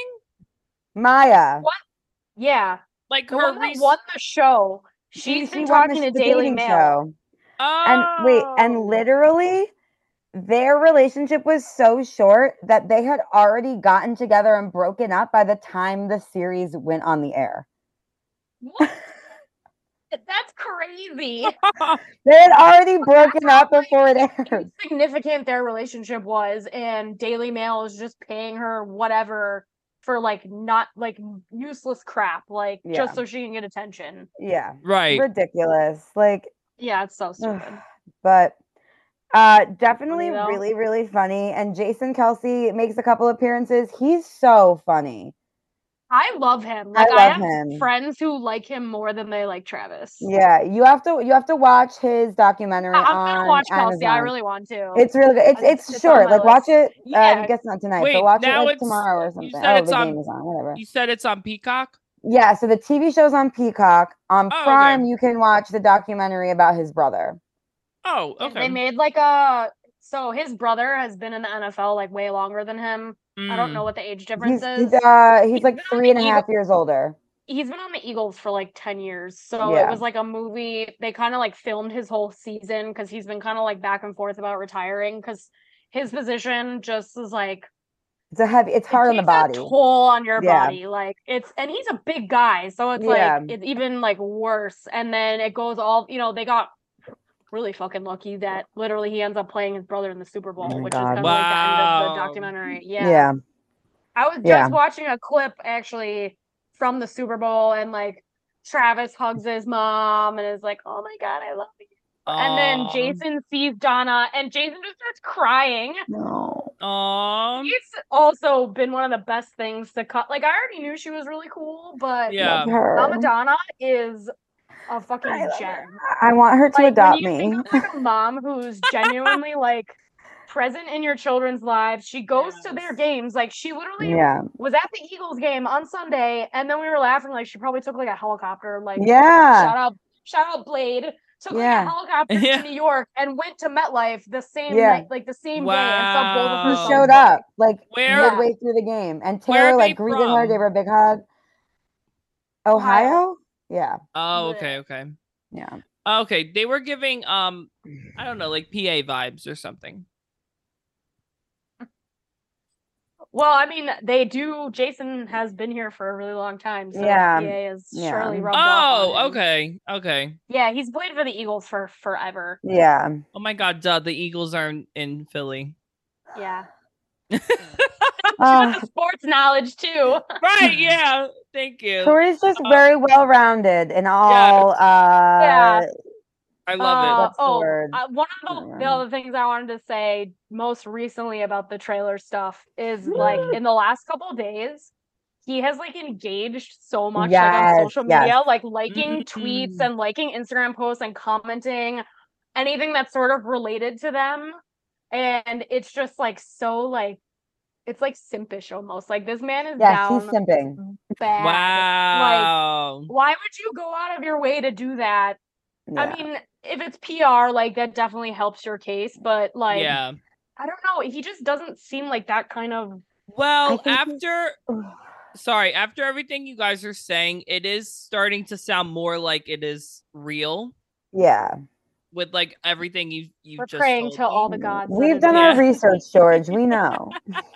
Maya. What? Yeah, like the her one that rec- won the show. She, She's she been won talking the, to the Daily dating Mail. show. Oh. And wait, and literally, their relationship was so short that they had already gotten together and broken up by the time the series went on the air. What? That's crazy. They had already broken up before it aired. Insignificant their relationship was, and Daily Mail is just paying her whatever for like not like useless crap, like Yeah. just so she can get attention. Yeah, Right. ridiculous. Like, Yeah, it's so stupid. but uh, definitely though. really, really funny. And Jason Kelsey makes a couple appearances. He's so funny. I love him. I Like I, love have him. friends who like him more than they like Travis. Yeah, you have to you have to watch his documentary I- I'm on gonna watch Kelsey. I Amazon. really want to. It's really good. It's It's- it's, it's on short. my Like watch list. it. Uh, Yeah. I guess not tonight, Wait, but watch it now like it's- tomorrow or you something. said Oh, it's the on- game is on. Whatever. You said it's on Peacock. Yeah. So the T V show's on Peacock. On Oh, okay. Prime, you can watch the documentary about his brother. Oh, They okay. made like a so his brother has been in the N F L like way longer than him. I don't Mm. know what the age difference He's is. he's, uh, he's He's like been on three the and a half Eagle- years older. He's been on the Eagles for like ten years. So Yeah. it was like a movie. They kind of like filmed his whole season because he's been kind of like back and forth about retiring because his position just is like It's a heavy. It's it hard on the takes a body. toll on your Yeah. body. Like it's and he's a big guy, so it's Yeah. like it's even like worse. And then it goes all you know, they got really fucking lucky that literally he ends up playing his brother in the Super Bowl, Oh my which God. is kind of like the end of the Wow. documentary. Yeah. Yeah. I was just Yeah. watching a clip actually from the Super Bowl, and like Travis hugs his mom and is like, "Oh my God, I love you." And then Aw. Jason sees Donna, and Jason just starts crying. No. Aw. It's also been one of the best things to cut. Like I already knew she was really cool, but Yeah. Love her. Mama Donna is a fucking I love gem. her. I want her to Like when adopt you me. think of like a mom who's genuinely like present in your children's lives, she goes to their Yes. games. Like she literally Yeah. was at the Eagles game on Sunday, and then we were laughing like she probably took like a helicopter. Like Yeah. shout out, shout out Blade. Took like Yeah. a helicopter Yeah. to New York and went to MetLife the same Yeah. night, like the same day, and saw both of her He Wow. sons showed play. up like Where- midway through the game, and Where are Taylor they like greeted her, from? gave her a big hug. Ohio. Yeah. Oh, Bleh. okay, okay. Yeah. Okay, they were giving um, I don't know, like P A vibes or something. Well, I mean, they do. Jason has been here for a really long time, so Yeah, P A has yeah. surely rubbed off on Oh, him. okay, okay. Yeah, he's played for the Eagles for forever. Yeah. Oh my God, duh, the Eagles are in, in Philly. Yeah. Uh, Sports knowledge too. Right, yeah. Thank you. Tori's just Uh, very well rounded in all. Uh, Yeah. I love Uh, it. What's the oh, word? uh, one of I the, don't the know. other things I wanted to say most recently about the trailer stuff is like in the last couple of days, he has like engaged so much like on Yes, social media, yes. like liking tweets Mm. and liking Instagram posts and commenting anything that's sort of related to them. And it's just like so like it's like simpish almost. Like this man is Yes, he's down simping. bad. Wow. Like, why would you go out of your way to do that? Yeah. I mean, if it's P R, like that definitely helps your case, but like Yeah. I don't know, he just doesn't seem like that kind of Well, think he's- after sorry, after everything you guys are saying, it is starting to sound more like it is real yeah. with like everything you you we're just praying told to all me. the gods. that We've it done is. our Yeah. research, George. We know.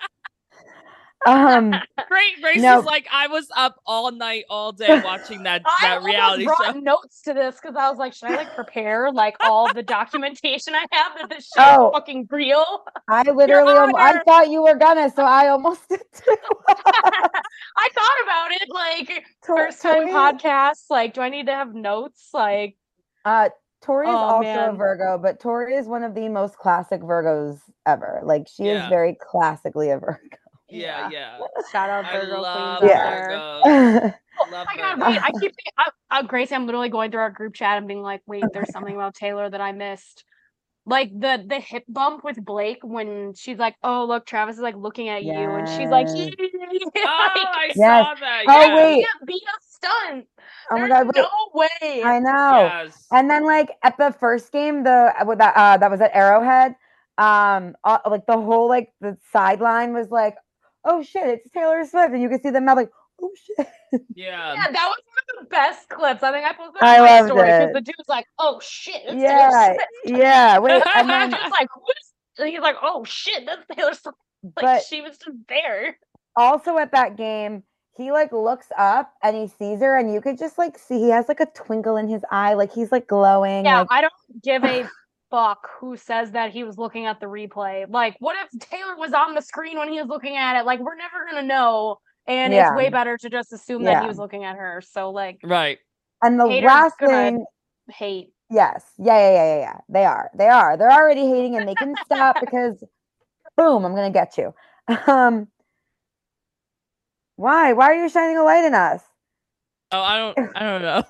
um, Great, Grace No. is like, I was up all night, all day watching that I that almost reality brought show. notes to this because I was like, should I like prepare like all the documentation I have that this shit Oh. is fucking real? I literally, almo- I Honor. thought you were gonna, so I almost did too. I thought about it, like Tor- first time Tori- podcasts. Like, do I need to have notes? Like, Uh, Tori is Oh, also a man. Virgo, but Tori is one of the most classic Virgos ever. Like she Yeah. is very classically a Virgo. Yeah, yeah. shout out I Virgo love queens out Yeah. there. Virgos. Oh Love my god, Virgos. wait, I keep thinking, uh, uh, Gracie, I'm literally going through our group chat and being like, wait, there's something about Taylor that I missed. Like the the hip bump with Blake when she's like, oh look, Travis is like looking at you, and she's like, Yes. Oh, I Yes. saw that. Oh, Yeah. wait. can't be a stunt. Oh my There's god, wait. no way. I know. Yes. And then like at the first game, the with that uh that was at Arrowhead, um uh, like the whole like the sideline was like, oh shit, it's Taylor Swift, and you could see them mouth like, oh shit. Yeah. Yeah, that was one of the best clips. I think I posted I on my loved story because it. the dude's like, "Oh shit, it's Taylor Yeah, Swift." yeah. Wait, and And then the dude's like, "Who's?" And he's like, "Oh shit, that's Taylor Swift." Like But- she was just there. also at that game, he like looks up and he sees her, and you could just like see he has like a twinkle in his eye, like he's like glowing. Yeah, Like I don't give a fuck who says that he was looking at the replay. Like, what if Taylor was on the screen when he was looking at it? Like, we're never gonna know. And Yeah. it's way better to just assume that he Yeah. was looking at her. So like, Right. and the haters last gonna- thing, hate. yes, yeah, yeah, yeah, yeah, yeah. They are, they are. They're already hating, and they can stop because, boom, I'm gonna get you. Um, why? Why are you shining a light in us? Oh, I don't I don't know.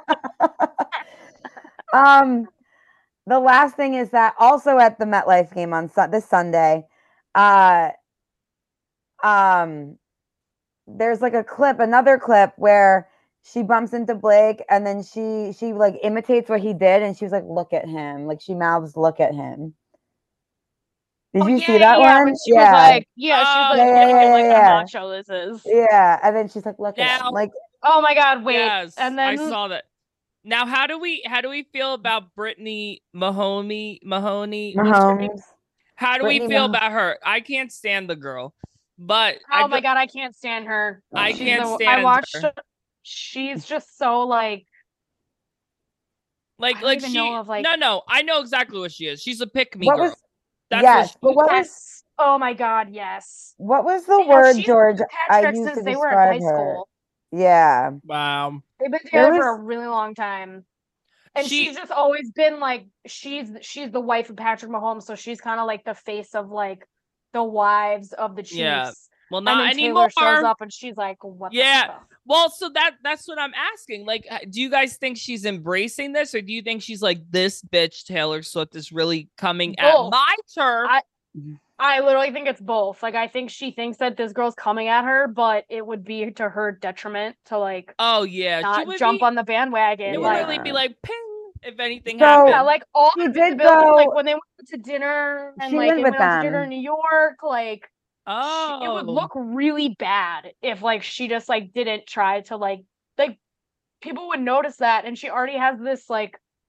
um, the last thing is that also at the MetLife game on su- this Sunday, uh, um, there's like a clip, another clip where she bumps into Blake, and then she she like imitates what he did, and she was like, "Look at him!" Like she mouths, "Look at him." Did Oh, you yeah, see that yeah, one? when she was like, yeah, she Oh, was like, yeah, look yeah, at yeah, like yeah. how macho this is. Yeah, and then she's like, "Look at Now- him!" Like, Oh my god, wait. Yes. And I then saw that. Now, how do we how do we feel about Brittany Mahoney Mahoney? What's her name? Mahomes. How do we Brittany feel Mah- about her? I can't stand the girl, but oh I my feel- god, I can't stand her. I She's can't the- stand I watched her. she's just so like like I don't like even she know of, like- no no I know exactly what she is. She's a pick me What girl. was? That's yes, what but she what was? yes. Oh my god, yes. What was the You know, word, she's George? been I Patrick used since to they were in describe high her. school. Yeah. wow. They've been There together for a was- really long time. And She- she's just always been like she's she's the wife of Patrick Mahomes, so she's kind of like the face of like the wives of the Chiefs. Yeah. Well, And not then anymore. Taylor shows up and she's like, "What Yeah. the fuck?" Well, so that that's what I'm asking. Like, h- do you guys think she's embracing this, or do you think she's like, this bitch Taylor Swift is really coming at Both. my turf? I- I literally think it's both. Like, I think she thinks that this girl's coming at her, but it would be to her detriment to like oh yeah, she not would jump be, on the bandwagon. It would Like, literally be like ping if anything So- happened. yeah, like all She the did visibility, like go- when they went to dinner and She like went they with went out to dinner them. in New York, like she- oh, it would look really bad if like she just like didn't try to like like people would notice that, and she already has this like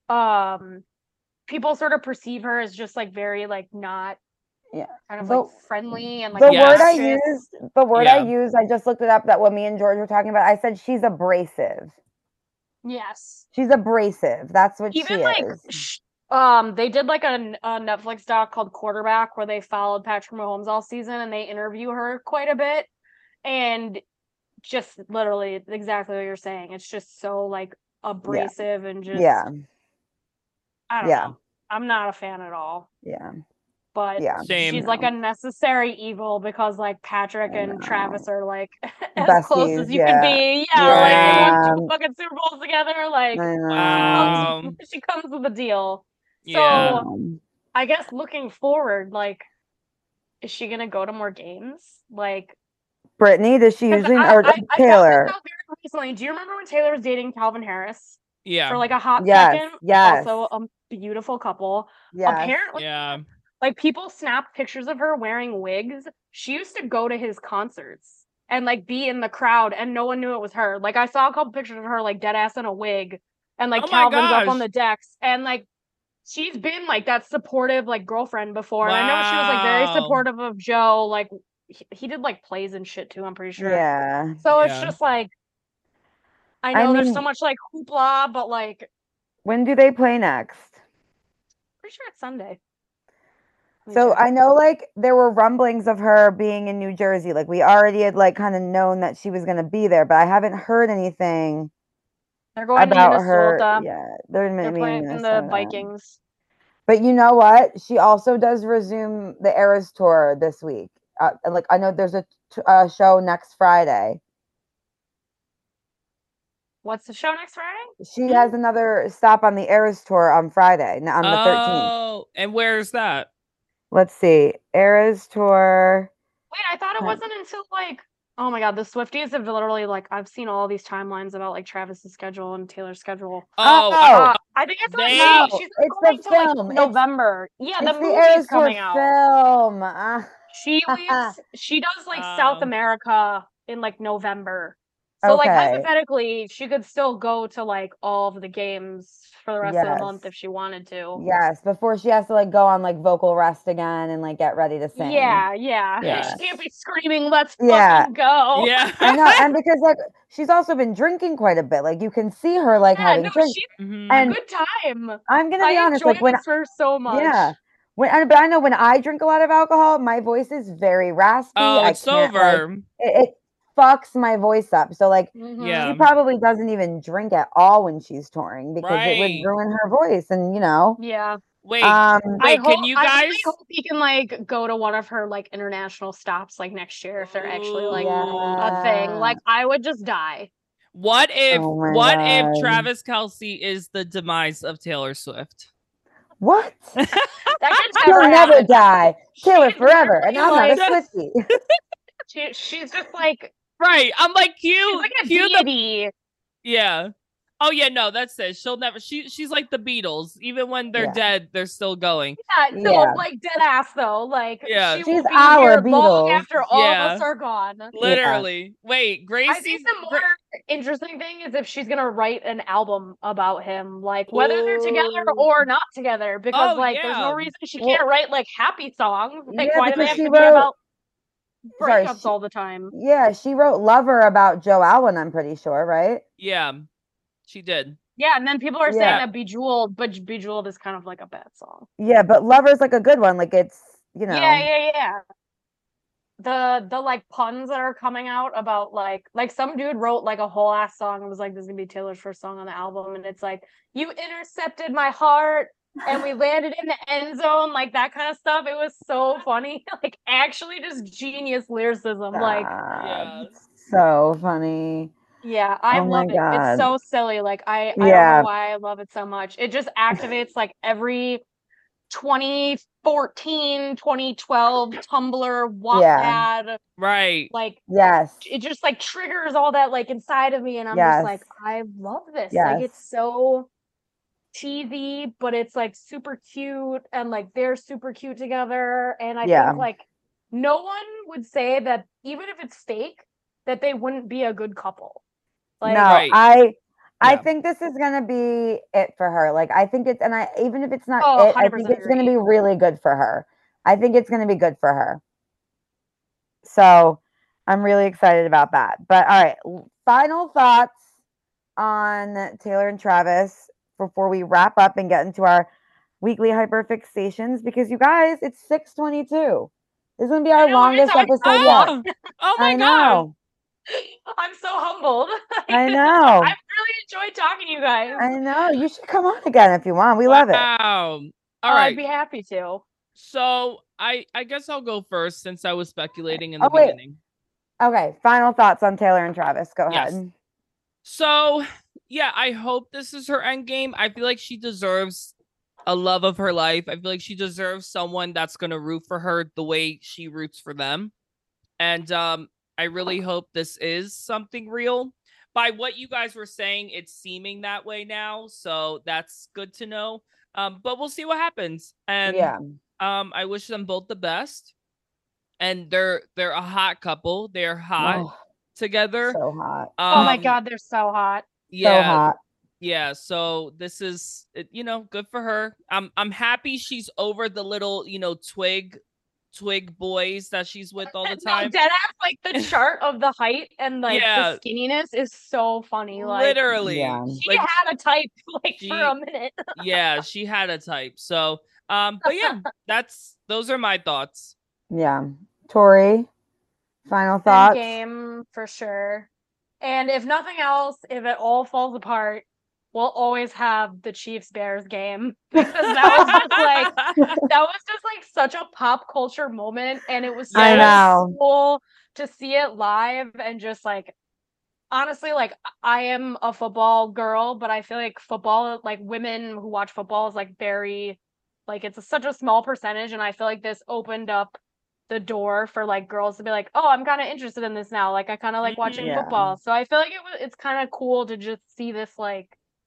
um people sort of perceive her as just like very like not Yeah. kind of The- like friendly and like The word I obnoxious. used, the word I Yeah. used, I just looked it up. That what me and George were talking about. I said she's abrasive. Yes. She's abrasive. That's what Even she like is. sh- um they did like a, a Netflix doc called Quarterback where they followed Patrick Mahomes all season and they interview her quite a bit, and just literally exactly what you're saying. It's just so like abrasive and just Yeah. I don't Yeah. know. I'm not a fan at all. Yeah. But Yeah. Same. she's like a necessary evil because like Patrick I and Travis are like as close as Besties, you can yeah. be. Yeah, like they won Yeah. two fucking Super Bowls together. Like I know. Wow. comes, she comes with a deal. So Yeah. Um, I guess looking forward, like, is she gonna go to more games? Like, Brittany, does she 'cause usually I, or I, I found Taylor? this out very recently. Do you remember when Taylor was dating Calvin Harris Yeah. for like a hot Yes, second? yes. Also a beautiful couple. Yes. Apparently, Yeah. like people snapped pictures of her wearing wigs. She used to go to his concerts and like be in the crowd and no one knew it was her. Like I saw a couple pictures of her like dead ass in a wig and like Oh my Calvin's up on gosh. the decks and like she's been like that supportive like girlfriend before. And I know she was like very Wow. supportive of Joe. Like he, he did like plays and shit too, I'm pretty sure. Yeah. So it's Yeah. just like I I know there's mean- so much like hoopla, but like When do they play next? pretty sure it's Sunday. Let me So check. I know like there were rumblings of her being in New Jersey. Like we already had like kind of known that she was going to be there, but I haven't heard anything They're going about to her. Minnesota. Yeah, they're, in They're maybe in playing the Minnesota. Vikings. But you know what? She also does resume the Eras tour this week. Uh, and, like I know there's a, t- a show next Friday. What's the show next Friday? She has another stop on the Eras tour on Friday, n- on the thirteenth. Oh, and where's that? Let's see, Eras tour. Wait, I thought it Huh. wasn't until like oh my god, the Swifties have literally like I've seen all these timelines about like Travis's schedule and Taylor's schedule. Oh, Oh, Uh, I think it's like They- no, No, she's not it's the going to like film. It's- November. yeah, the It's the movie's Eras tour coming out. film. Ah. She leaves. She does like South Oh. America in like November. So like Okay. hypothetically, she could still go to like all of the games for the rest of the month Yes. if she wanted to. Yes, before she has to like go on like vocal rest again and like get ready to sing. Yeah, yeah. Yeah. She can't be screaming, "Let's Yeah. fucking go!" Yeah. I know, and because like she's also been drinking quite a bit. Like you can see her like Yeah, having no, drinks. she's Mhm. a And good time. I'm gonna be I honest, enjoy like when this for so much. yeah, when I, but I know when I drink a lot of alcohol, my voice is very raspy. Oh, I it's can't, like, over. it, it fucks my voice up. So like Mhm. Yeah. she probably doesn't even drink at all when she's touring because it would Right. ruin her voice. And you know, Yeah. Wait, um, I wait, can hope- you I guys? really hope he can like go to one of her like international stops like next year if they're actually like a thing. Yeah. Like I would just die. What if Oh my what God. if Travis Kelsey is the demise of Taylor Swift? what? That could She'll never never happen. die. Taylor She's forever, and I'm literally not a like- Swiftie. She, she's just like Right. I'm like she's cute. like a cute the- deity. yeah. Oh yeah, no, that's it. She'll never she she's like the Beatles. Even when they're Yeah. dead, they're still going. Yeah, no, Yeah. like dead ass though. Like Yeah. she She's will be our here long Beatles. after all of us Yeah. are gone. Literally. Wait, I Gracie's think the Gra- more interesting thing is if she's gonna write an album about him, like whether they're together Ooh. or not together, because Oh, like there's yeah. no reason she Well- can't write like happy songs. Like Yeah, why do they because have she to be wrote- about Sorry, breakups she- all the time? Yeah, she wrote "Lover" about Joe Alwyn. I'm pretty sure, right? Yeah. She did. Yeah, and then people are Yeah. saying that Bejeweled, but Bejeweled is kind of like a bad song. Yeah, but "Lover's" like a good one. Like it's you know. Yeah, yeah, yeah. The the like puns that are coming out about like like some dude wrote like a whole ass song and was like, "This is gonna be Taylor's first song on the album," and it's like, "You intercepted my heart and we landed in the end zone," like that kind of stuff. It was so funny, like actually just genius lyricism. Like, Yeah. Stop. So funny. yeah, I Oh my love it. God. It's so silly. Like I I don't Yeah. know why I love it so much. It just activates like every twenty fourteen, twenty twelve Tumblr, Yeah. Wattpad, Right. like Yes. it just like triggers all that like inside of me, and I'm just like, Yes. I love this. Like Yes. it's so cheesy, but it's like super cute, and like they're super cute together. And I Yeah. think like no one would say that even if it's fake, that they wouldn't be a good couple. Like no, Right. I I Yeah. think this is gonna be it for her. Like I think it's, and I even if it's not Oh, it, I think one hundred percent it's gonna agree. be really good for her. I think it's gonna be good for her. So I'm really excited about that. But all right, l- final thoughts on Taylor and Travis before we wrap up and get into our weekly hyperfixations, because you guys, it's six twenty-two. This is gonna be I our know, what are you longest talking episode about? yet. Oh, oh my I gosh. know. I'm so humbled. I I've know. really enjoyed talking to you guys. I know. You should come on again if you want. We love it. Wow. All Oh, right. I'd be happy to. So I I guess I'll go first since I was speculating in Oh, the wait. beginning. Okay. Final thoughts on Taylor and Travis. Go Yes. ahead. So yeah, I hope this is her end game. I feel like she deserves a love of her life. I feel like she deserves someone that's gonna root for her the way she roots for them. And um, I really hope this is something real. By what you guys were saying, it's seeming that way now, so that's good to know. Um, but we'll see what happens. And Yeah. um, I wish them both the best. And they're they're a hot couple. They're hot Oh, together. so hot. Oh my Um, god, they're so hot. So yeah, hot. yeah. So this is, it- you know, good for her. I'm I'm happy she's over the little, you know, twig twig boys that she's with all the No, time. deadass, like the chart of the height and like Yeah. the skinniness is so funny. Like Literally, Yeah. she like had a type like she- for a minute. yeah, she had a type. So, um, but yeah, that's those are my thoughts. Yeah. Tori, final End thoughts. game for sure. And if nothing else, if it all falls apart, we'll always have the Chiefs Bears game because that was just like that was just like such a pop culture moment, and it was so I know. cool to see it live. And just like honestly, like I am a football girl, but I feel like football, like women who watch football, is like very like it's a, such a small percentage, and I feel like this opened up the door for like girls to be like, oh, I'm kind of interested in this now. Like I kind of like watching Yeah. football, so I feel like it was it's kind of cool to just see this like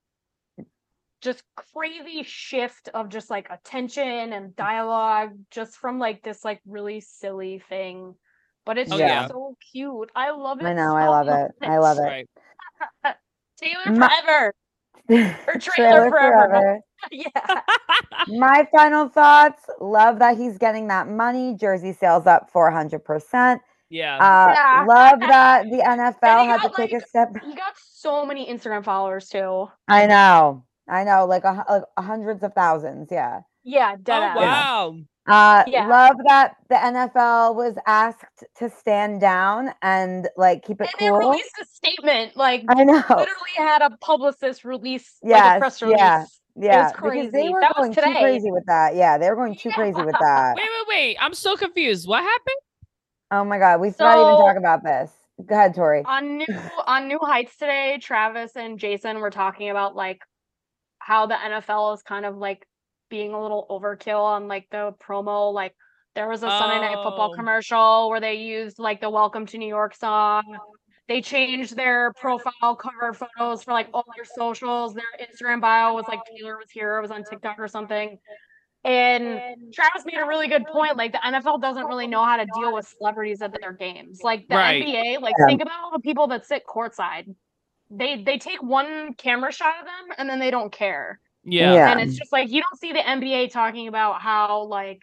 just crazy shift of just like attention and dialogue just from like this like really silly thing, but it's Oh, just yeah. so cute. I love it. I know. so I love it. I love it. Right. Taylor My- forever. Or trailer Trailer forever. forever. Yeah. My final thoughts. Love that he's getting that money. Jersey sales up four hundred percent. Yeah. Uh, Yeah. love that the N F L And he had to got, take like, a step. You got so many Instagram followers too. I know. I know. Like, a, hu- like hundreds of thousands. Yeah. Yeah, dead Oh ass. wow. Uh, Yeah. Love that the N F L was asked to stand down and like keep it And they cool. released a statement, like I know. literally had a publicist release like Yes, a press release. yeah, Yeah, It was because they crazy. were That was going too today. crazy with that. Yeah, they were going too Yeah. crazy with that. Wait, wait, wait. I'm so confused. What happened? Oh my god, we forgot to even So- talk about this. Go ahead, Tori. on new on New Heights today, Travis and Jason were talking about like how the N F L is kind of like being a little overkill on like the promo. Like there was a Sunday Night Football Oh. commercial where they used like the Welcome to New York song. They changed their profile cover photos for like all their socials. Their Instagram bio was like Taylor was here, it was on TikTok or something. And Travis made a really good point. Like the N F L doesn't really know how to deal with celebrities at their games. Like the Right. N B A, like Yeah. think about all the people that sit courtside. They they take one camera shot of them and then they don't care. Yeah. Yeah. And it's just like you don't see the N B A talking about how like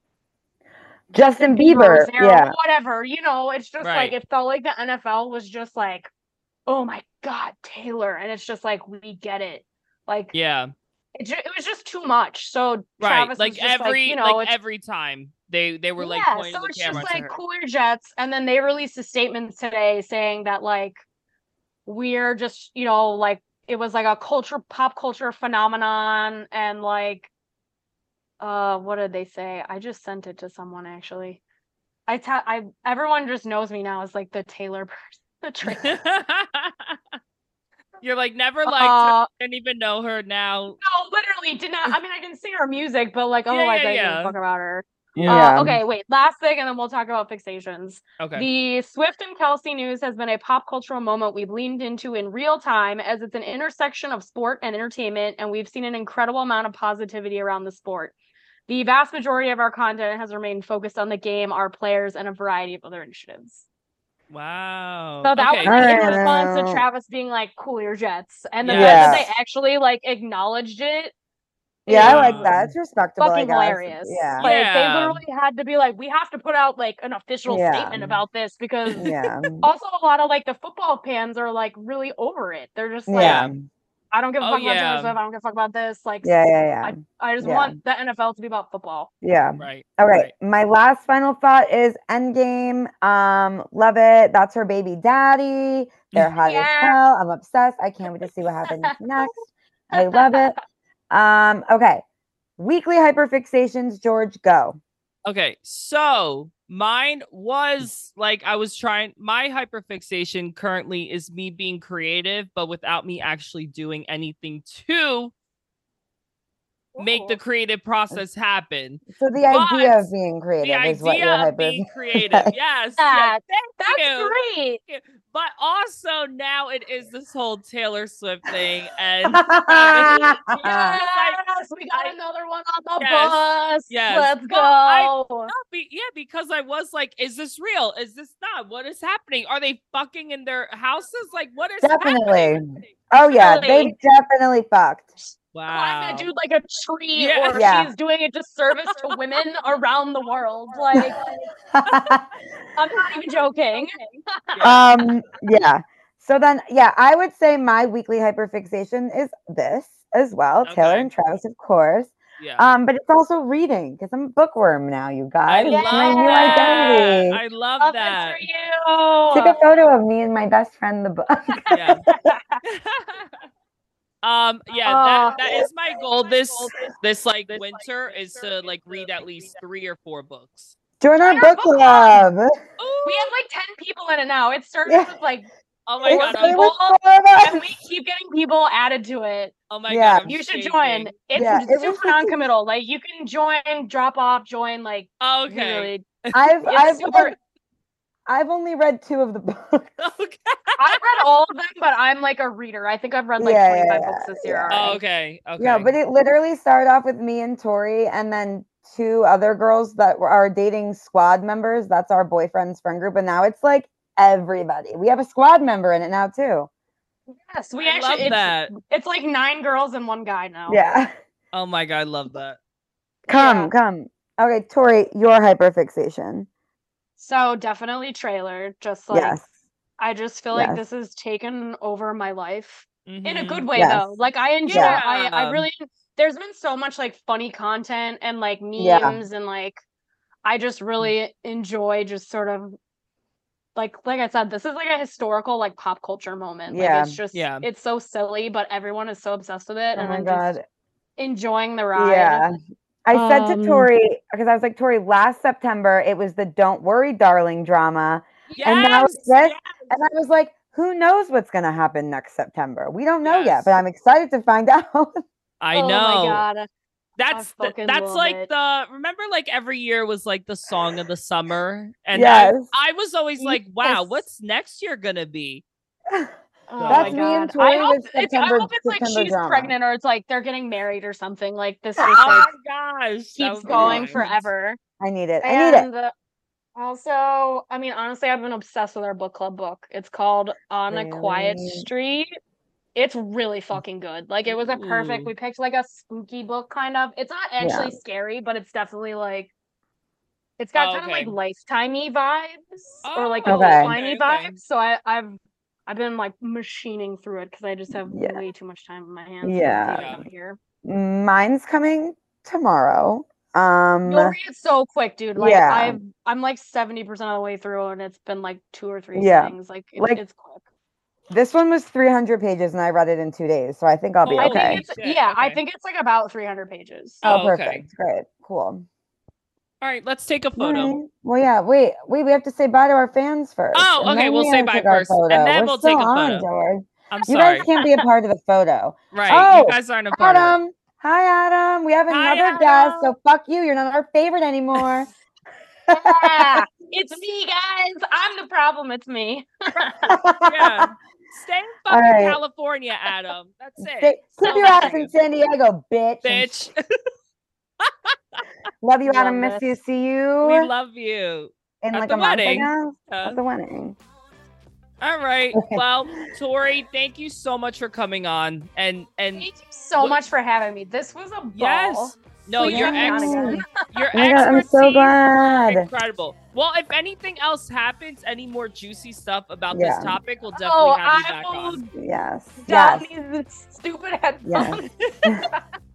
Justin Bieber Bieber. was there Yeah. or whatever. You know, it's just Right. like it felt like the N F L was just like, oh my god, Taylor, and it's just like we get it. Like Yeah. it, ju- it was just too much. So Right. Travis was Like just every like, you know, like it's every time they they were like yeah, pointing so the it's camera just to like her. cool your jets, and then they released a statement today saying that like we're just you know like it was like a culture pop culture phenomenon, and like uh what did they say? I just sent it to someone actually. I ta- I everyone just knows me now as like the Taylor person, the Traylor. You're like never liked her. Uh, Didn't even know her now. no, literally did not. I mean, I can sing her music, but like Yeah, otherwise, yeah, I don't yeah. give a fuck about her. Yeah. Uh, okay, wait. Last thing, and then we'll talk about fixations. Okay. The Swift and Kelsey news has been a pop cultural moment we've leaned into in real time, as it's an intersection of sport and entertainment, and we've seen an incredible amount of positivity around the sport. The vast majority of our content has remained focused on the game, our players, and a variety of other initiatives. Wow. So that okay. was like in Alright. response to Uh, Travis being like, "Cool your jets," and the Yeah. fact that Yeah. they actually like acknowledged it. Yeah, I is like that. It's respectable, I Fucking guess. hilarious. Yeah. Like they Yeah. literally had to be like, we have to put out like an official Yeah. statement about this because Yeah. also a lot of like the football fans are like really over it. They're just like, Yeah. I don't give a Oh, fuck about Taylor yeah. Swift. I don't give a fuck about this. Like, Yeah, yeah, yeah. I, I just Yeah. want the N F L to be about football. Yeah. Right. All right. right. My last final thought is Endgame. Um, love it. That's her baby daddy. They're hot as Yeah. hell. I'm obsessed. I can't wait to see what happens next. I love it. Um, okay. Weekly hyperfixations, George, go. Okay, so mine was like I was trying. My hyperfixation currently is me being creative, but without me actually doing anything to make the Ooh. creative process happen. So the But idea of being The creative is what idea you're of hyper. being creative, yes, Yeah, yes, thank That's you. great. But also now it is this whole Taylor Swift thing, and Travis, Yes, we got I- another one on the Yes, bus. yes. Let's Well, I- go. No, be, yeah, because I was like, is this real? Is this not? What is happening? Are they fucking in their houses? Like, what is Definitely. happening? Oh yeah, they Really? definitely fucked. Climb Wow. that dude like a tree, Yeah. or Yeah. she's doing a disservice to women around the world. Like, I'm not even joking. Yeah. um, yeah. So then, yeah, I would say my weekly hyperfixation is this as well. Taylor Okay. and Travis, of course. Yeah. Um, but it's also reading because I'm a bookworm now, you I guys. love It's my new that. identity. I love Love that. it for Take a you. photo of me and my best friend, the book. Yeah. um. Yeah. Uh, That that is my goal. This this like winter is to like read at least three or four books. Join our Join our book book club. We have like ten people in it now. It started Yeah. with like Oh my It god. started I'm, with people, four of and us. we keep getting people added to it. oh my Yeah. god. I'm You should shaking. join. It's Yeah, it was super just- non-committal. Like you can join, drop off, join. Like Oh, we okay. really, I've it's I've super. read, I've only read two of the books. Okay. I've read all of them, but I'm like a reader. I think I've read like Yeah, yeah, twenty-five yeah, books this year yeah. already. Oh, okay. Okay. Yeah, but it literally started off with me and Tori, and then two other girls that were our dating squad members. That's our boyfriend's friend group, and now it's like everybody. We have a squad member in it now too. Yes, we I actually. love it's, that. It's like nine girls and one guy now. Yeah, Oh my god. I love that. come, Yeah. come. Okay, Tori, your hyperfixation. So definitely trailer. Just like Yes, I just feel like Yes. this has taken over my life in a Mhm. good way Yes. though. Like I enjoy. Yeah. I I Yeah. really. There's been so much like funny content and like memes Yeah. and like I just really enjoy just sort of like like I said, this is like a historical like pop culture moment. Yeah. Like it's just Yeah. it's so silly, but everyone is so obsessed with it, Oh and my I'm god. just enjoying the ride. Yeah. I said to Um, Tori, because I was like, Tori, last September it was the Don't Worry, Darling drama. And now it's Yes. this. And I was like, who knows what's going to happen next September? We don't know yet, Yes. but I'm excited to find out. I oh know. my god. That's the, fucking that's love like it. the remember like every year was like the song of the summer, and Yes. I, I was always like, wow, Yes. what's next year gonna be? Oh That's my me and god. I Tori hope with it's, I September- hope it's like September she's drama. pregnant or it's like they're getting married or something. Like this Oh just like my gosh, that keeps would be going wild. forever. I need it. I need it. And uh, also, I mean, honestly, I've been obsessed with our book club book. It's called On a Quiet Really? Street. It's really fucking good. Like it was a perfect. Ooh. We picked like a spooky book, kind of. It's not actually scary, but it's definitely like. It's got Oh, kind of like okay. lifetimey vibes or like Oh, old okay. timey okay, okay. vibes. So I, I've I've been like machining through it because I just have Yeah. way too much time in my hands. Yeah. to get it out here. Mine's coming tomorrow. Um, You'll read it so quick, dude. Like yeah. I've I'm like seventy percent of the way through and it's been like two or three Yeah. things. Like, it, Like, it's quick. this one was three hundred pages and I read it in two days. So I think I'll be Holy I okay. think it's shit, yeah, I okay. think it's like about three hundred pages. Oh, Oh, okay. perfect. Great. Cool. All right, let's take a photo. Alright. Well, yeah. Wait, wait. We have to say bye to our fans first. Oh, and okay, then we'll we say have to bye take our first, and photo. then We're we'll still take a on, photo. George. I'm You sorry. guys can't be a part of the photo. Right, Oh, you guys aren't a part of it. Adam. Hi, Adam. We have Hi, another guest. So Adam. fuck you. You're not our favorite anymore. Yeah, it's me, guys. I'm the problem. It's me. Yeah. Stay in All fucking right. California, Adam. That's it. Stay- keep So your much ass for in you. San Diego, bitch. And Bitch. love you, Adam. Love Miss you. this. See you We love you. in at like the a month, I wedding. guess. Uh, At the wedding. All right. Well, Tori, thank you so much for coming on. And and Thank you so What- much for having me. This was a ball. yes. No, Please your have me on ex again. your Oh my God, I'm expertise so glad. incredible. Well, if anything else happens, any more juicy stuff about Yeah. this topic, we'll definitely Oh, have you I back will on. Yes. Don Yes. these stupid headphones. Yes.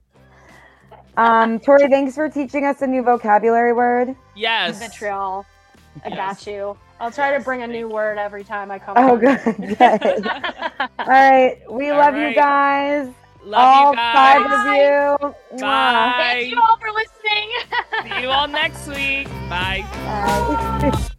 Um, Tori, thanks for teaching us a new vocabulary word. Yes. Vitriol. I Yes. got you. I'll try Yes, to bring a thank new you. word every time I come Oh, on. good. Good. All right. We All love you right. guys. Love all you guys. five of you. Mwah. Bye. Thank you all for listening. See you all next week. Bye. Bye.